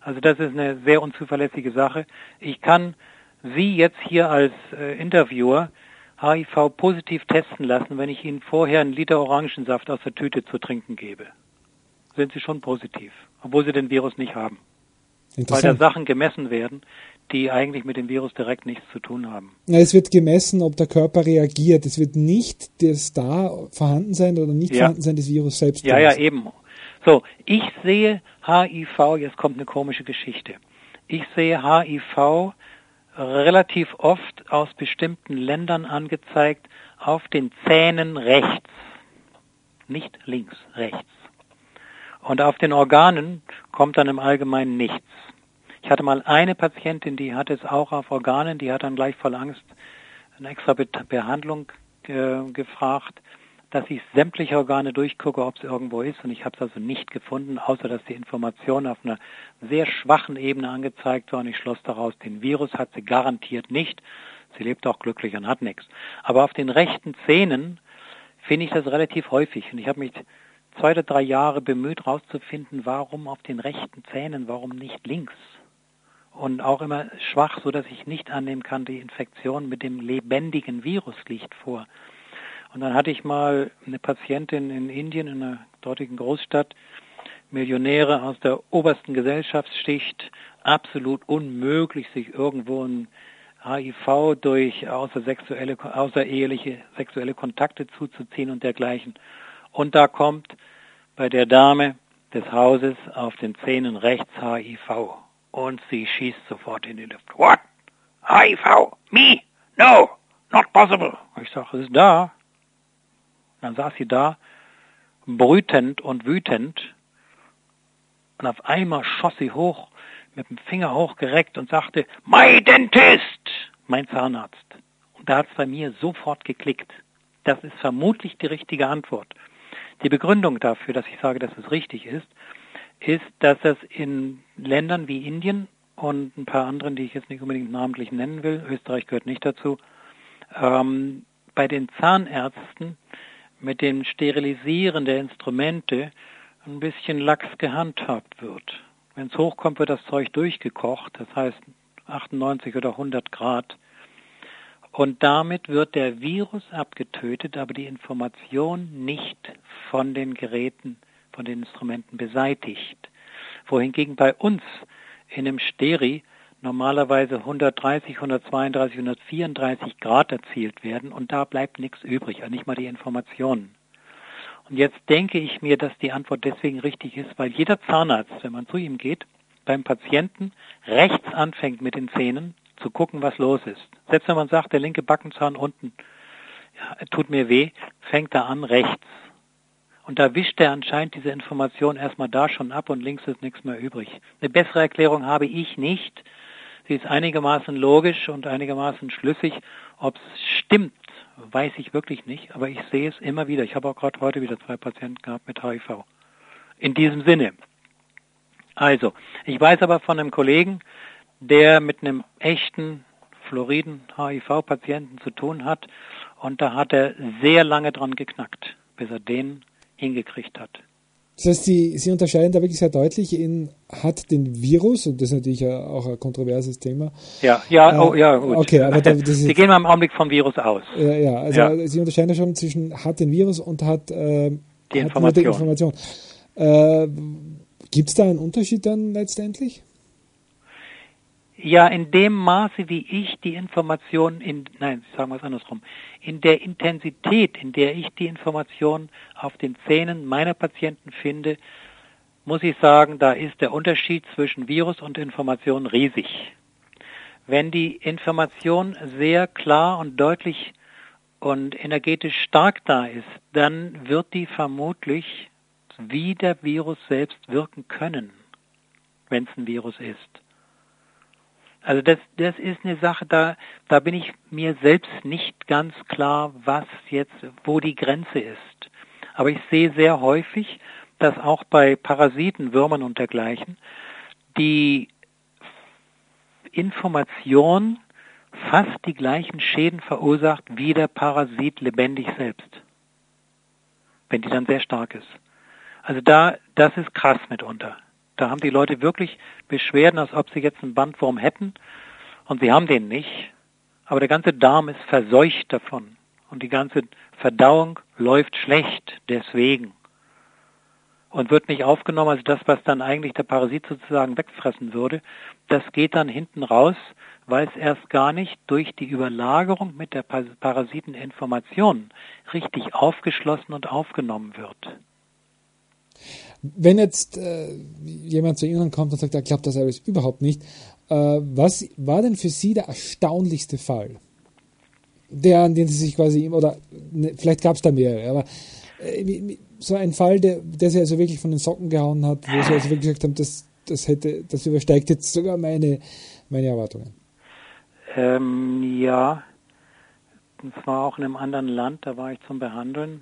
[SPEAKER 4] Also das ist eine sehr unzuverlässige Sache. Ich kann Sie jetzt hier als Interviewer HIV positiv testen lassen, wenn ich Ihnen vorher einen Liter Orangensaft aus der Tüte zu trinken gebe. Sind Sie schon positiv, obwohl Sie den Virus nicht haben. Weil da Sachen gemessen werden, die eigentlich mit dem Virus direkt nichts zu tun haben.
[SPEAKER 1] Ja, es wird gemessen, ob der Körper reagiert. Es wird nicht das da vorhanden sein oder nicht vorhanden sein des Virus selbst.
[SPEAKER 4] Ja, eben. So, ich sehe HIV, jetzt kommt eine komische Geschichte. Ich sehe HIV relativ oft aus bestimmten Ländern angezeigt auf den Zähnen rechts. Nicht links, rechts. Und auf den Organen kommt dann im Allgemeinen nichts. Ich hatte mal eine Patientin, die hatte es auch auf Organen, die hat dann gleich voll Angst eine extra Behandlung gefragt, dass ich sämtliche Organe durchgucke, ob es irgendwo ist. Und ich habe es also nicht gefunden, außer dass die Information auf einer sehr schwachen Ebene angezeigt war. Und ich schloss daraus, den Virus hat sie garantiert nicht. Sie lebt auch glücklich und hat nichts. Aber auf den rechten Zähnen finde ich das relativ häufig. Und ich habe mich 2 oder 3 Jahre bemüht, rauszufinden, warum auf den rechten Zähnen, warum nicht links. Und auch immer schwach, so dass ich nicht annehmen kann, die Infektion mit dem lebendigen Virus liegt vor. Und dann hatte ich mal eine Patientin in Indien, in einer dortigen Großstadt, Millionäre aus der obersten Gesellschaftsschicht, absolut unmöglich, sich irgendwo ein HIV durch außereheliche sexuelle Kontakte zuzuziehen und dergleichen. Und da kommt bei der Dame des Hauses auf den Zähnen rechts HIV. Und sie schießt sofort in die Luft. What? HIV? Me? No, not possible. Ich sage, es ist da. Dann saß sie da, brütend und wütend. Und auf einmal schoss sie hoch, mit dem Finger hochgereckt und sagte, my dentist, mein Zahnarzt. Und da hat es bei mir sofort geklickt. Das ist vermutlich die richtige Antwort. Die Begründung dafür, dass ich sage, dass es richtig ist, dass es in Ländern wie Indien und ein paar anderen, die ich jetzt nicht unbedingt namentlich nennen will, Österreich gehört nicht dazu, bei den Zahnärzten mit dem Sterilisieren der Instrumente ein bisschen lax gehandhabt wird. Wenn es hochkommt, wird das Zeug durchgekocht, das heißt 98 oder 100 Grad. Und damit wird der Virus abgetötet, aber die Information nicht von den Geräten, von den Instrumenten beseitigt. Wohingegen bei uns in einem Steri normalerweise 130, 132, 134 Grad erzielt werden und da bleibt nichts übrig, nicht mal die Informationen. Und jetzt denke ich mir, dass die Antwort deswegen richtig ist, weil jeder Zahnarzt, wenn man zu ihm geht, beim Patienten rechts anfängt mit den Zähnen zu gucken, was los ist. Selbst wenn man sagt, der linke Backenzahn unten tut mir weh, fängt er an rechts. Und da wischt er anscheinend diese Information erstmal da schon ab und links ist nichts mehr übrig. Eine bessere Erklärung habe ich nicht. Sie ist einigermaßen logisch und einigermaßen schlüssig. Ob es stimmt, weiß ich wirklich nicht, aber ich sehe es immer wieder. Ich habe auch gerade heute wieder 2 Patienten gehabt mit HIV. In diesem Sinne. Also, ich weiß aber von einem Kollegen, der mit einem echten Fluoriden-HIV-Patienten zu tun hat und da hat er sehr lange dran geknackt, bis er den hingekriegt hat.
[SPEAKER 1] Das heißt, Sie unterscheiden da wirklich sehr deutlich hat den Virus, und das ist natürlich auch ein kontroverses Thema.
[SPEAKER 4] Ja, gut.
[SPEAKER 1] Okay, aber
[SPEAKER 4] Sie gehen mal im Augenblick vom Virus aus.
[SPEAKER 1] Sie unterscheiden ja schon zwischen hat den Virus und hat die Information. Gibt es da einen Unterschied dann letztendlich?
[SPEAKER 4] Ja, in dem Maße, wie ich die Information sagen wir es andersrum, in der Intensität, in der ich die Information auf den Zähnen meiner Patienten finde, muss ich sagen, da ist der Unterschied zwischen Virus und Information riesig. Wenn die Information sehr klar und deutlich und energetisch stark da ist, dann wird die vermutlich wie der Virus selbst wirken können, wenn es ein Virus ist. Also das ist eine Sache, da bin ich mir selbst nicht ganz klar, wo die Grenze ist. Aber ich sehe sehr häufig, dass auch bei Parasiten, Würmern und dergleichen, die Information fast die gleichen Schäden verursacht wie der Parasit lebendig selbst, wenn die dann sehr stark ist. Also das ist krass mitunter. Da haben die Leute wirklich Beschwerden, als ob sie jetzt einen Bandwurm hätten und sie haben den nicht. Aber der ganze Darm ist verseucht davon und die ganze Verdauung läuft schlecht deswegen und wird nicht aufgenommen. Also das, was dann eigentlich der Parasit sozusagen wegfressen würde, das geht dann hinten raus, weil es erst gar nicht durch die Überlagerung mit der Parasiteninformation richtig aufgeschlossen und aufgenommen wird.
[SPEAKER 1] Wenn jetzt jemand zu Ihnen kommt und sagt, er glaubt das alles überhaupt nicht, was war denn für Sie der erstaunlichste Fall? Der, an den Sie sich quasi, oder vielleicht gab es da mehrere, aber so ein Fall, der Sie also wirklich von den Socken gehauen hat, wo Sie also wirklich gesagt haben, das übersteigt jetzt sogar meine Erwartungen.
[SPEAKER 4] Ja, und zwar auch in einem anderen Land, da war ich zum Behandeln.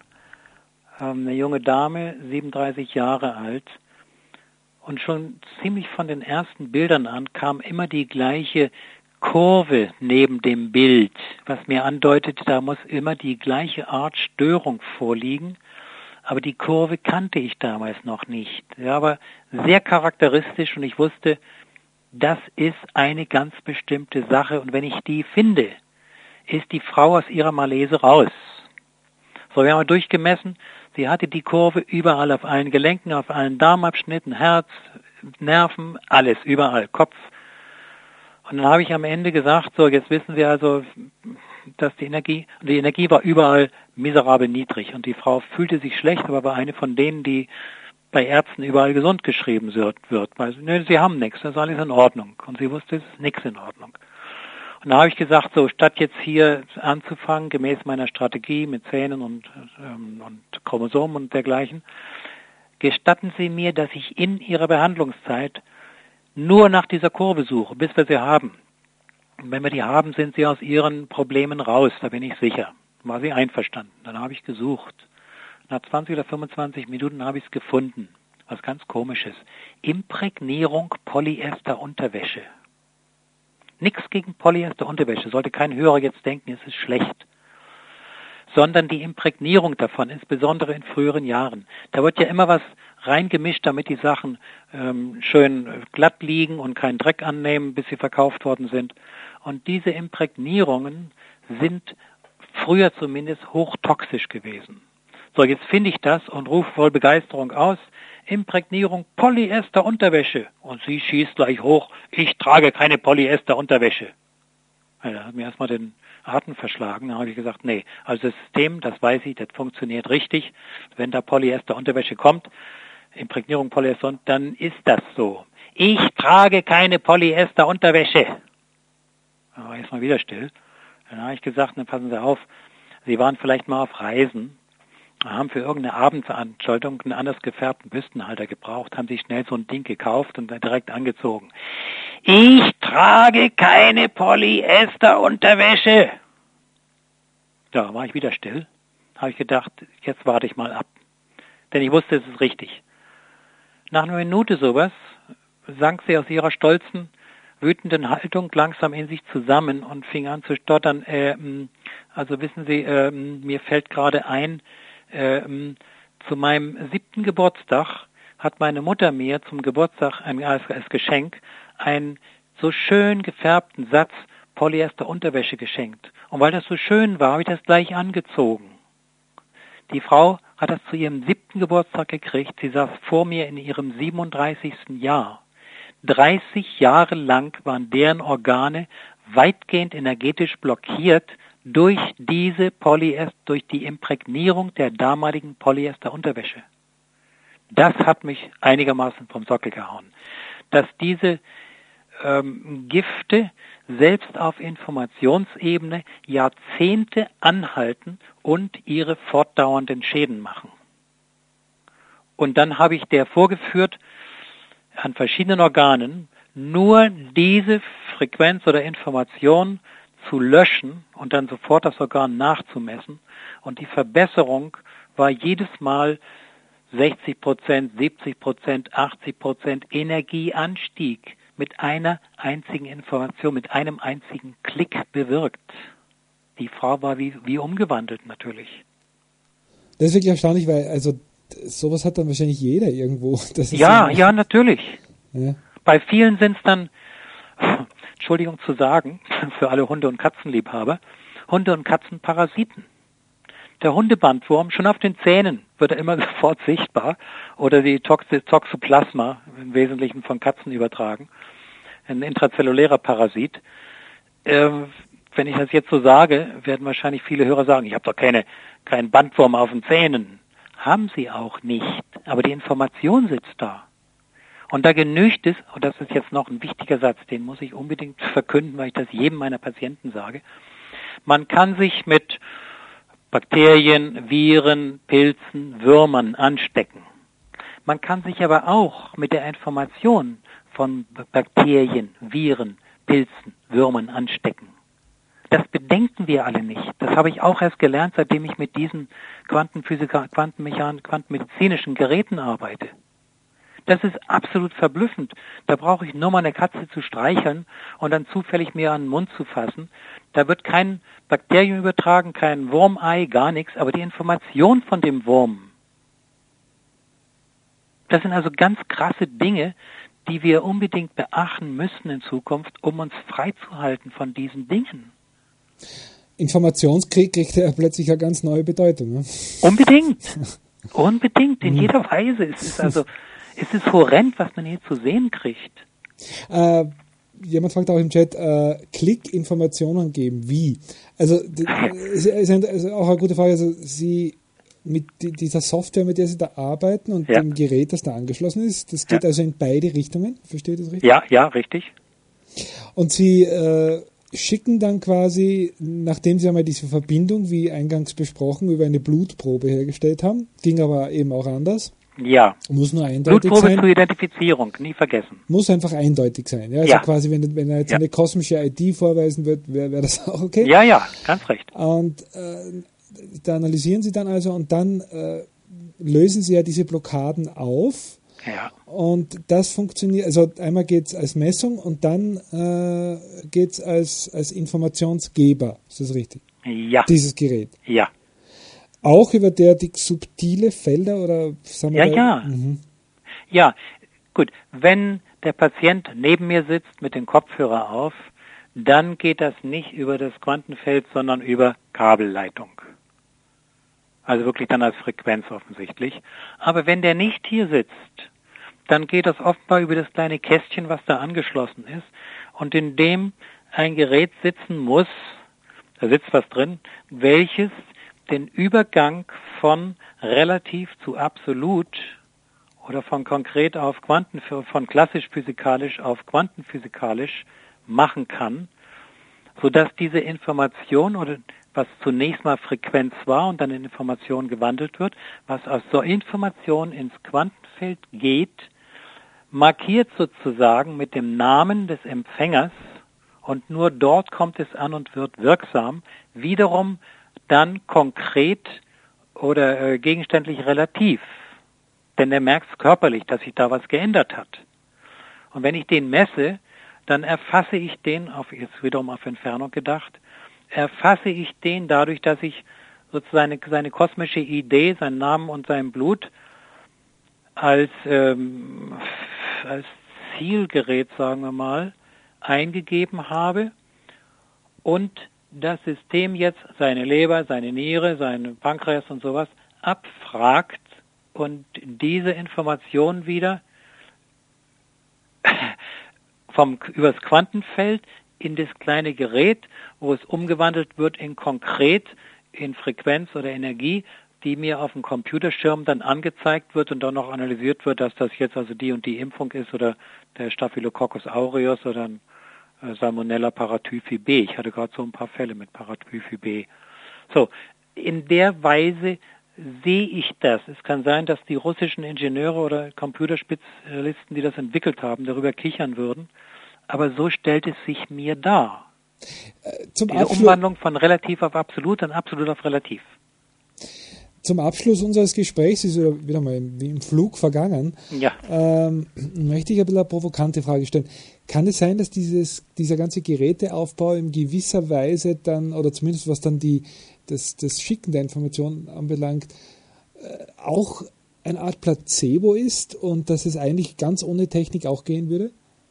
[SPEAKER 4] Eine junge Dame, 37 Jahre alt, und schon ziemlich von den ersten Bildern an kam immer die gleiche Kurve neben dem Bild, was mir andeutet, da muss immer die gleiche Art Störung vorliegen, aber die Kurve kannte ich damals noch nicht. Ja, aber sehr charakteristisch und ich wusste, das ist eine ganz bestimmte Sache und wenn ich die finde, ist die Frau aus ihrer Malaise raus. So, wir haben durchgemessen, sie hatte die Kurve überall auf allen Gelenken, auf allen Darmabschnitten, Herz, Nerven, alles, überall, Kopf. Und dann habe ich am Ende gesagt, so, jetzt wissen wir also, dass die Energie war überall miserabel niedrig und die Frau fühlte sich schlecht, aber war eine von denen, die bei Ärzten überall gesund geschrieben wird, weil sie haben nichts, das ist alles in Ordnung. Und sie wusste, es ist nichts in Ordnung. Und da habe ich gesagt, so, statt jetzt hier anzufangen, gemäß meiner Strategie mit Zähnen und Chromosomen und dergleichen, gestatten Sie mir, dass ich in Ihrer Behandlungszeit nur nach dieser Kurve suche, bis wir sie haben. Und wenn wir die haben, sind Sie aus Ihren Problemen raus, da bin ich sicher. War sie einverstanden. Dann habe ich gesucht. Nach 20 oder 25 Minuten habe ich es gefunden. Was ganz Komisches. Imprägnierung Polyester-Unterwäsche. Nichts gegen Polyester-Unterwäsche. Sollte kein Hörer jetzt denken, es ist schlecht. Sondern die Imprägnierung davon, insbesondere in früheren Jahren. Da wird ja immer was reingemischt, damit die Sachen schön glatt liegen und keinen Dreck annehmen, bis sie verkauft worden sind. Und diese Imprägnierungen sind früher zumindest hochtoxisch gewesen. So, jetzt finde ich das und rufe voll Begeisterung aus. Imprägnierung Polyester-Unterwäsche. Und sie schießt gleich hoch, ich trage keine Polyester-Unterwäsche. Da hat mir erstmal den Atem verschlagen. Da habe ich gesagt, nee, also das System, das weiß ich, das funktioniert richtig. Wenn da Polyester-Unterwäsche kommt, Imprägnierung Polyester, dann ist das so. Ich trage keine Polyester-Unterwäsche. Da war erstmal wieder still. Dann habe ich gesagt, dann passen Sie auf, Sie waren vielleicht mal auf Reisen, haben für irgendeine Abendveranstaltung einen anders gefärbten Büstenhalter gebraucht, haben sich schnell so ein Ding gekauft und direkt angezogen. Ich trage keine Polyester-Unterwäsche. Da war ich wieder still. Habe ich gedacht, jetzt warte ich mal ab. Denn ich wusste, es ist richtig. Nach einer Minute sowas sank sie aus ihrer stolzen, wütenden Haltung langsam in sich zusammen und fing an zu stottern. Also wissen Sie, mir fällt gerade ein, zu meinem 7. Geburtstag hat meine Mutter mir zum Geburtstag als Geschenk einen so schön gefärbten Satz Polyester-Unterwäsche geschenkt. Und weil das so schön war, habe ich das gleich angezogen. Die Frau hat das zu ihrem 7. Geburtstag gekriegt. Sie saß vor mir in ihrem 37. Jahr. 30 Jahre lang waren deren Organe weitgehend energetisch blockiert durch durch die Imprägnierung der damaligen Polyester-Unterwäsche. Das hat mich einigermaßen vom Sockel gehauen. Dass diese Gifte selbst auf Informationsebene Jahrzehnte anhalten und ihre fortdauernden Schäden machen. Und dann habe ich der vorgeführt, an verschiedenen Organen nur diese Frequenz oder Information zu löschen und dann sofort das Organ nachzumessen. Und die Verbesserung war jedes Mal 60%, 70%, 80% Energieanstieg mit einer einzigen Information, mit einem einzigen Klick bewirkt. Die Frau war wie umgewandelt natürlich.
[SPEAKER 1] Das ist wirklich erstaunlich, weil also sowas hat dann wahrscheinlich jeder irgendwo. Das ist
[SPEAKER 4] Ja, natürlich.
[SPEAKER 1] Ja.
[SPEAKER 4] Bei vielen sind es dann, Entschuldigung zu sagen, für alle Hunde- und Katzenliebhaber, Hunde- und Katzenparasiten. Der Hundebandwurm, schon auf den Zähnen wird er immer sofort sichtbar, oder die Toxoplasma, im Wesentlichen von Katzen übertragen, ein intrazellulärer Parasit. Wenn ich das jetzt so sage, werden wahrscheinlich viele Hörer sagen, ich habe doch keinen Bandwurm auf den Zähnen. Haben sie auch nicht, aber die Information sitzt da. Und da genügt es, und das ist jetzt noch ein wichtiger Satz, den muss ich unbedingt verkünden, weil ich das jedem meiner Patienten sage, man kann sich mit Bakterien, Viren, Pilzen, Würmern anstecken. Man kann sich aber auch mit der Information von Bakterien, Viren, Pilzen, Würmern anstecken. Das bedenken wir alle nicht. Das habe ich auch erst gelernt, seitdem ich mit diesen quantenmedizinischen Geräten arbeite. Das ist absolut verblüffend. Da brauche ich nur mal eine Katze zu streicheln und dann zufällig mir an den Mund zu fassen. Da wird kein Bakterium übertragen, kein Wurmei, gar nichts, aber die Information von dem Wurm. Das sind also ganz krasse Dinge, die wir unbedingt beachten müssen in Zukunft, um uns freizuhalten von diesen Dingen.
[SPEAKER 1] Informationskrieg kriegt ja plötzlich eine ganz neue Bedeutung. Ne?
[SPEAKER 4] Unbedingt, in jeder Weise. Es ist horrend, was man hier zu sehen kriegt.
[SPEAKER 1] Jemand fragt auch im Chat, Klick-Informationen geben, wie? Also, ist auch eine gute Frage. Also, Sie mit dieser Software, mit der Sie da arbeiten und dem Gerät, das da angeschlossen ist, das geht also in beide Richtungen, verstehe ich das richtig?
[SPEAKER 4] Ja, richtig.
[SPEAKER 1] Und Sie schicken dann quasi, nachdem Sie einmal diese Verbindung, wie eingangs besprochen, über eine Blutprobe hergestellt haben, ging aber eben auch anders.
[SPEAKER 4] Ja.
[SPEAKER 1] Muss nur eindeutig
[SPEAKER 4] Blutprobe
[SPEAKER 1] sein.
[SPEAKER 4] zur Identifizierung, nie vergessen.
[SPEAKER 1] Muss einfach eindeutig sein. Ja? Also quasi, wenn er jetzt eine kosmische ID vorweisen wird, wäre das auch okay.
[SPEAKER 4] Ja, ganz recht.
[SPEAKER 1] Und da analysieren Sie dann also und dann lösen Sie ja diese Blockaden auf.
[SPEAKER 4] Ja.
[SPEAKER 1] Und das funktioniert, also einmal geht es als Messung und dann geht es als Informationsgeber. Ist das richtig?
[SPEAKER 4] Ja.
[SPEAKER 1] Dieses Gerät.
[SPEAKER 4] Ja.
[SPEAKER 1] Auch über derartig subtile Felder oder sagen wir
[SPEAKER 4] Ja, gut. Wenn der Patient neben mir sitzt mit dem Kopfhörer auf, dann geht das nicht über das Quantenfeld, sondern über Kabelleitung. Also wirklich dann als Frequenz offensichtlich. Aber wenn der nicht hier sitzt, dann geht das offenbar über das kleine Kästchen, was da angeschlossen ist und in dem ein Gerät sitzen muss, da sitzt was drin, welches den Übergang von relativ zu absolut oder von konkret auf von klassisch physikalisch auf quantenphysikalisch machen kann, sodass diese Information oder was zunächst mal Frequenz war und dann in Information gewandelt wird, was aus so Information ins Quantenfeld geht, markiert sozusagen mit dem Namen des Empfängers und nur dort kommt es an und wird wirksam, wiederum dann konkret oder gegenständlich relativ. Denn er merkt es körperlich, dass sich da was geändert hat. Und wenn ich den messe, dann erfasse ich den, jetzt wiederum auf Entfernung gedacht, erfasse ich den dadurch, dass ich sozusagen seine kosmische Idee, seinen Namen und sein Blut als Zielgerät, sagen wir mal, eingegeben habe und das System jetzt seine Leber, seine Niere, seine Pankreas und sowas abfragt und diese Information wieder übers Quantenfeld in das kleine Gerät, wo es umgewandelt wird in konkret, in Frequenz oder Energie, die mir auf dem Computerschirm dann angezeigt wird und dann noch analysiert wird, dass das jetzt also die und die Impfung ist oder der Staphylococcus aureus oder ein Salmonella paratyphi B. Ich hatte gerade so ein paar Fälle mit Paratyphi B. So, in der Weise sehe ich das. Es kann sein, dass die russischen Ingenieure oder Computerspezialisten, die das entwickelt haben, darüber kichern würden. Aber so stellt es sich mir dar. Diese Umwandlung von relativ auf absolut und absolut auf relativ.
[SPEAKER 1] Zum Abschluss unseres Gesprächs, ist wieder mal wie im Flug vergangen, möchte ich ein bisschen eine provokante Frage stellen. Kann es sein, dass dieser ganze Geräteaufbau in gewisser Weise dann, oder zumindest was dann das Schicken der Informationen anbelangt, auch eine Art Placebo ist und dass es eigentlich ganz ohne Technik auch gehen würde?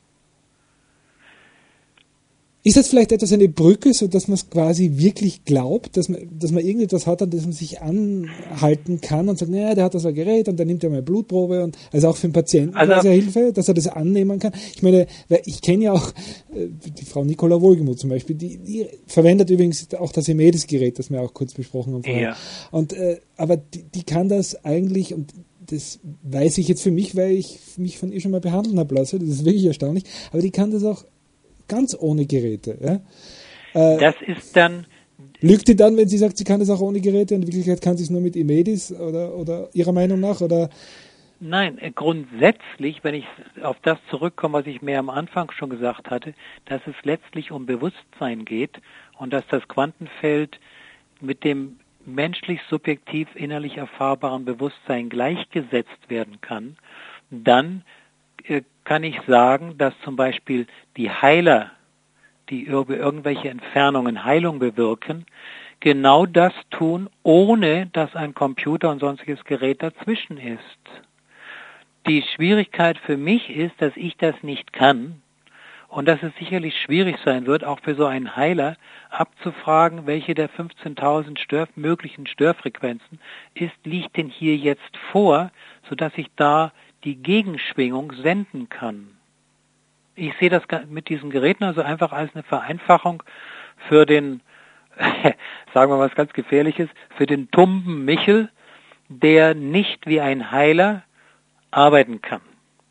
[SPEAKER 1] Ist das vielleicht etwas eine Brücke, so dass man es quasi wirklich glaubt, dass man irgendetwas hat, an das man sich anhalten kann und sagt, naja, der hat das ein Gerät und dann nimmt er mal Blutprobe und also auch für den Patienten quasi Hilfe, dass er das annehmen kann. Ich meine, weil ich kenne ja auch die Frau Nicola Wohlgemuth zum Beispiel, die verwendet übrigens auch das Emedis-Gerät, das wir auch kurz besprochen haben vorher. Ja. Und aber die kann das eigentlich, und das weiß ich jetzt für mich, weil ich mich von ihr schon mal behandeln habe lassen, das ist wirklich erstaunlich, aber die kann das auch ganz ohne Geräte. Ja?
[SPEAKER 4] Das ist dann...
[SPEAKER 1] Lügt die dann, wenn sie sagt, sie kann das auch ohne Geräte und in Wirklichkeit kann sie es nur mit Emedis oder Ihrer Meinung nach? Oder?
[SPEAKER 4] Nein, grundsätzlich, wenn ich auf das zurückkomme, was ich mir am Anfang schon gesagt hatte, dass es letztlich um Bewusstsein geht und dass das Quantenfeld mit dem menschlich subjektiv innerlich erfahrbaren Bewusstsein gleichgesetzt werden kann, dann kann ich sagen, dass zum Beispiel die Heiler, die über irgendwelche Entfernungen Heilung bewirken, genau das tun, ohne dass ein Computer und sonstiges Gerät dazwischen ist. Die Schwierigkeit für mich ist, dass ich das nicht kann und dass es sicherlich schwierig sein wird, auch für so einen Heiler abzufragen, welche der 15.000 möglichen Störfrequenzen liegt denn hier jetzt vor, sodass ich da die Gegenschwingung senden kann. Ich sehe das mit diesen Geräten also einfach als eine Vereinfachung für den, sagen wir mal was ganz Gefährliches, für den tumben Michel, der nicht wie ein Heiler arbeiten kann.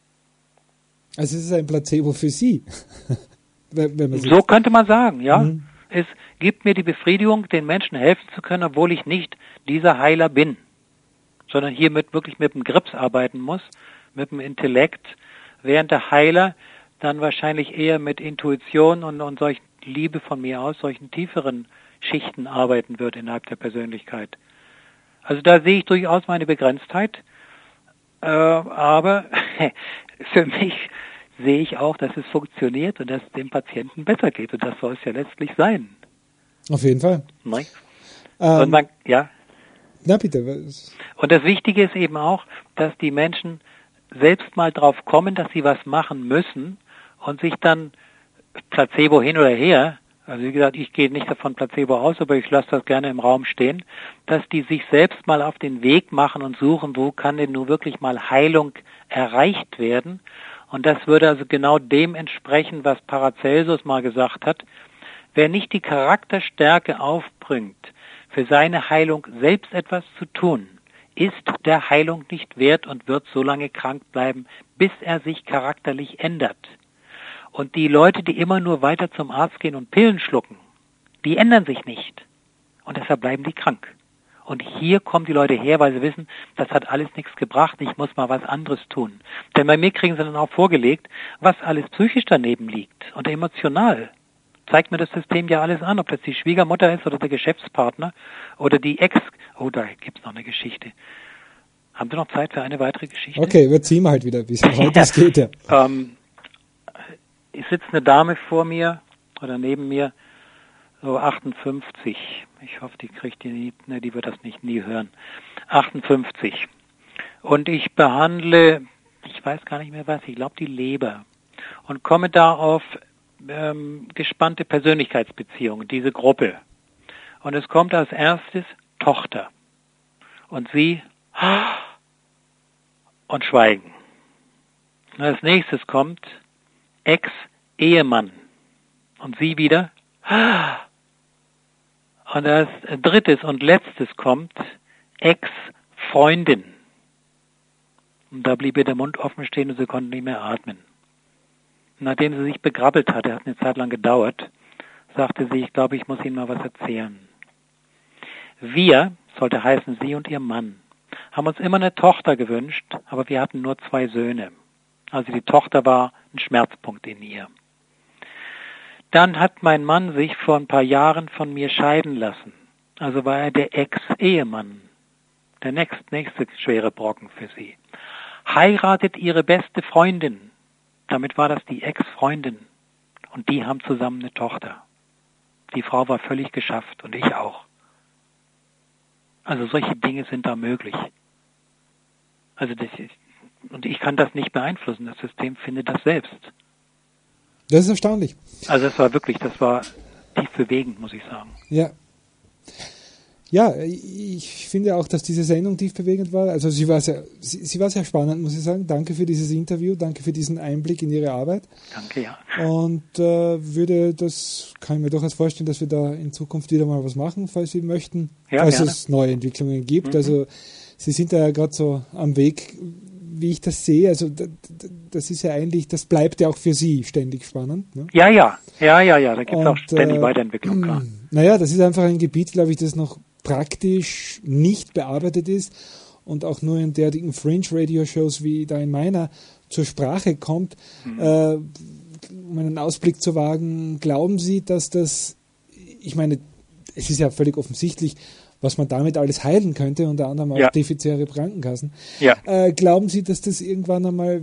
[SPEAKER 1] Also es ist ein Placebo für Sie.
[SPEAKER 4] wenn man so könnte man sagen, ja. Mhm. Es gibt mir die Befriedigung, den Menschen helfen zu können, obwohl ich nicht dieser Heiler bin, sondern hier wirklich mit dem Grips arbeiten muss, mit dem Intellekt, während der Heiler dann wahrscheinlich eher mit Intuition und solchen Liebe von mir aus, solchen tieferen Schichten arbeiten wird innerhalb der Persönlichkeit. Also da sehe ich durchaus meine Begrenztheit, aber für mich sehe ich auch, dass es funktioniert und dass es dem Patienten besser geht und das soll es ja letztlich sein.
[SPEAKER 1] Auf jeden Fall.
[SPEAKER 4] Nein. Und man, ja.
[SPEAKER 1] Na bitte.
[SPEAKER 4] Und das Wichtige ist eben auch, dass die Menschen selbst mal drauf kommen, dass sie was machen müssen und sich dann Placebo hin oder her, also wie gesagt, ich gehe nicht davon Placebo aus, aber ich lasse das gerne im Raum stehen, dass die sich selbst mal auf den Weg machen und suchen, wo kann denn nun wirklich mal Heilung erreicht werden. Und das würde also genau dem entsprechen, was Paracelsus mal gesagt hat. Wer nicht die Charakterstärke aufbringt, für seine Heilung selbst etwas zu tun, ist der Heilung nicht wert und wird so lange krank bleiben, bis er sich charakterlich ändert. Und die Leute, die immer nur weiter zum Arzt gehen und Pillen schlucken, die ändern sich nicht. Und deshalb bleiben die krank. Und hier kommen die Leute her, weil sie wissen, das hat alles nichts gebracht, ich muss mal was anderes tun. Denn bei mir kriegen sie dann auch vorgelegt, was alles psychisch daneben liegt und emotional. Zeigt mir das System ja alles an, ob das die Schwiegermutter ist oder der Geschäftspartner oder die Ex. Oh, da gibt's noch eine Geschichte. Haben Sie noch Zeit für eine weitere Geschichte?
[SPEAKER 1] Okay, überziehen wir halt wieder ein bisschen. Heute das geht ja.
[SPEAKER 4] Es sitzt eine Dame vor mir oder neben mir, so 58. Ich hoffe, die kriegt die wird das nie hören. 58. Und ich behandle, ich weiß gar nicht mehr was, ich glaube die Leber. Und komme da auf gespannte Persönlichkeitsbeziehungen, diese Gruppe. Und es kommt als erstes Tochter. Und sie und schweigen. Und als nächstes kommt Ex-Ehemann. Und sie wieder. Und als drittes und letztes kommt Ex-Freundin. Und da blieb ihr der Mund offen stehen und sie konnte nicht mehr atmen. Nachdem sie sich begrabbelt hatte, hat eine Zeit lang gedauert, sagte sie, ich glaube, ich muss Ihnen mal was erzählen. Wir, sollte heißen sie und ihr Mann, haben uns immer eine Tochter gewünscht, aber wir hatten nur 2 Söhne. Also die Tochter war ein Schmerzpunkt in ihr. Dann hat mein Mann sich vor ein paar Jahren von mir scheiden lassen. Also war er der Ex-Ehemann, der nächste schwere Brocken für sie. Heiratet ihre beste Freundin. Damit war das die Ex-Freundin. Und die haben zusammen eine Tochter. Die Frau war völlig geschafft und ich auch. Also solche Dinge sind da möglich. Also und ich kann das nicht beeinflussen. Das System findet das selbst.
[SPEAKER 1] Das ist erstaunlich.
[SPEAKER 4] Also das war tief bewegend, muss ich sagen.
[SPEAKER 1] Ja. Ja, ich finde auch, dass diese Sendung tief bewegend war. Also sie war sehr spannend, muss ich sagen. Danke für dieses Interview, danke für diesen Einblick in Ihre Arbeit.
[SPEAKER 4] Danke, ja.
[SPEAKER 1] Und kann ich mir durchaus vorstellen, dass wir da in Zukunft wieder mal was machen, falls Sie möchten, falls es neue Entwicklungen gibt. Also Sie sind da ja gerade so am Weg, wie ich das sehe. Also das ist ja eigentlich, das bleibt ja auch für Sie ständig spannend. Ne?
[SPEAKER 4] Ja, da gibt es auch ständig Weiterentwicklung, klar.
[SPEAKER 1] Naja, das ist einfach ein Gebiet, glaube ich, das noch praktisch nicht bearbeitet ist und auch nur in derartigen Fringe-Radio-Shows wie da in meiner zur Sprache kommt. Um einen Ausblick zu wagen, glauben Sie, dass das, ich meine, es ist ja völlig offensichtlich, was man damit alles heilen könnte, unter anderem auch defizitäre Krankenkassen. Ja. Glauben Sie, dass das irgendwann einmal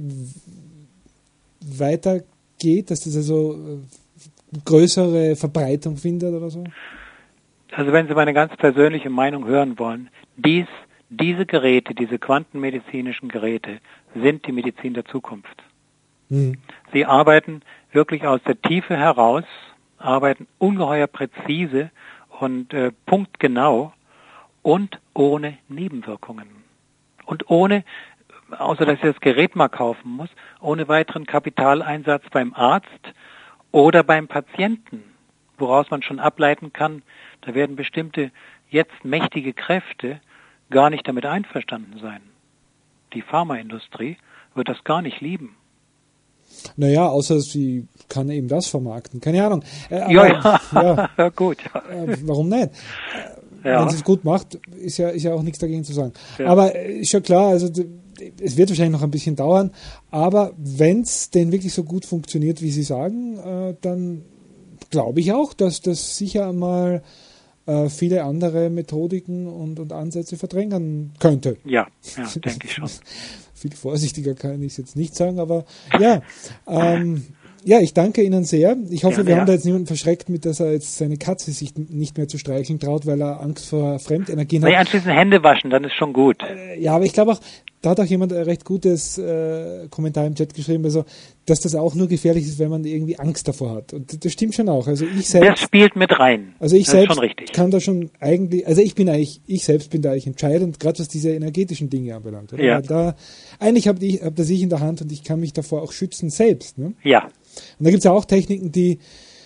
[SPEAKER 1] weitergeht, dass das also größere Verbreitung findet oder so?
[SPEAKER 4] Also wenn Sie meine ganz persönliche Meinung hören wollen, diese Geräte, diese quantenmedizinischen Geräte, sind die Medizin der Zukunft. Sie arbeiten wirklich aus der Tiefe heraus, arbeiten ungeheuer präzise und punktgenau und ohne Nebenwirkungen. Und ohne, außer dass ich das Gerät mal kaufen muss, ohne weiteren Kapitaleinsatz beim Arzt oder beim Patienten, woraus man schon ableiten kann, da werden bestimmte jetzt mächtige Kräfte gar nicht damit einverstanden sein. Die Pharmaindustrie wird das gar nicht lieben.
[SPEAKER 1] Naja, außer sie kann eben das vermarkten. Keine Ahnung.
[SPEAKER 4] Ja, gut.
[SPEAKER 1] Warum nicht? Wenn sie es gut macht, ist ja auch nichts dagegen zu sagen. Ja. Aber ist schon klar, also es wird wahrscheinlich noch ein bisschen dauern, aber wenn es denn wirklich so gut funktioniert, wie Sie sagen, dann glaube ich auch, dass das sicher einmal viele andere Methodiken und Ansätze verdrängen könnte.
[SPEAKER 4] Ja, denke ich schon.
[SPEAKER 1] Viel vorsichtiger kann ich es jetzt nicht sagen, aber ja. Ich danke Ihnen sehr. Ich hoffe, wir haben da jetzt niemanden verschreckt, mit dass er jetzt seine Katze sich nicht mehr zu streicheln traut, weil er Angst vor Fremdenergien hat.
[SPEAKER 4] Anschließend Hände waschen, dann ist schon gut.
[SPEAKER 1] Aber ich glaube auch, da hat auch jemand ein recht gutes Kommentar im Chat geschrieben, also, dass das auch nur gefährlich ist, wenn man irgendwie Angst davor hat. Und das stimmt schon auch. Also ich selbst,
[SPEAKER 4] das spielt mit rein.
[SPEAKER 1] Also ich
[SPEAKER 4] das
[SPEAKER 1] selbst
[SPEAKER 4] ist schon richtig.
[SPEAKER 1] Kann da schon eigentlich, also ich selbst bin da eigentlich entscheidend, gerade was diese energetischen Dinge anbelangt. Oder? Ja. Weil eigentlich hab das ich in der Hand und ich kann mich davor auch schützen selbst. Ne?
[SPEAKER 4] Ja.
[SPEAKER 1] Und da gibt es ja auch Techniken, die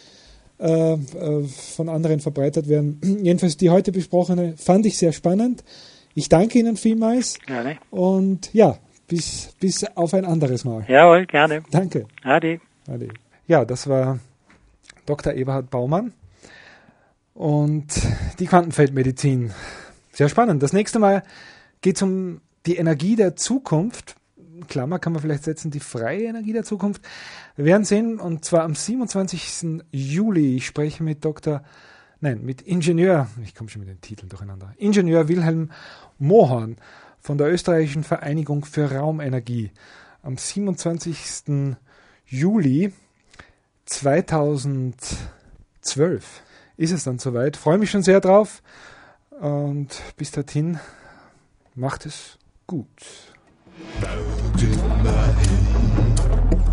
[SPEAKER 1] von anderen verbreitet werden. Jedenfalls die heute besprochene fand ich sehr spannend. Ich danke Ihnen vielmals.
[SPEAKER 4] Gerne.
[SPEAKER 1] Und ja, bis auf ein anderes Mal.
[SPEAKER 4] Jawohl, gerne.
[SPEAKER 1] Danke.
[SPEAKER 4] Ade.
[SPEAKER 1] Ja, das war Dr. Eberhard Baumann und die Quantenfeldmedizin. Sehr spannend. Das nächste Mal geht es um die Energie der Zukunft. Klammer kann man vielleicht setzen, die freie Energie der Zukunft. Wir werden sehen, und zwar am 27. Juli. Ich spreche mit Ingenieur, ich komme schon mit den Titeln durcheinander, Ingenieur Wilhelm Mohorn von der Österreichischen Vereinigung für Raumenergie. Am 27. Juli 2012 ist es dann soweit. Freue mich schon sehr drauf und bis dorthin macht es gut.
[SPEAKER 3] Bound in my head.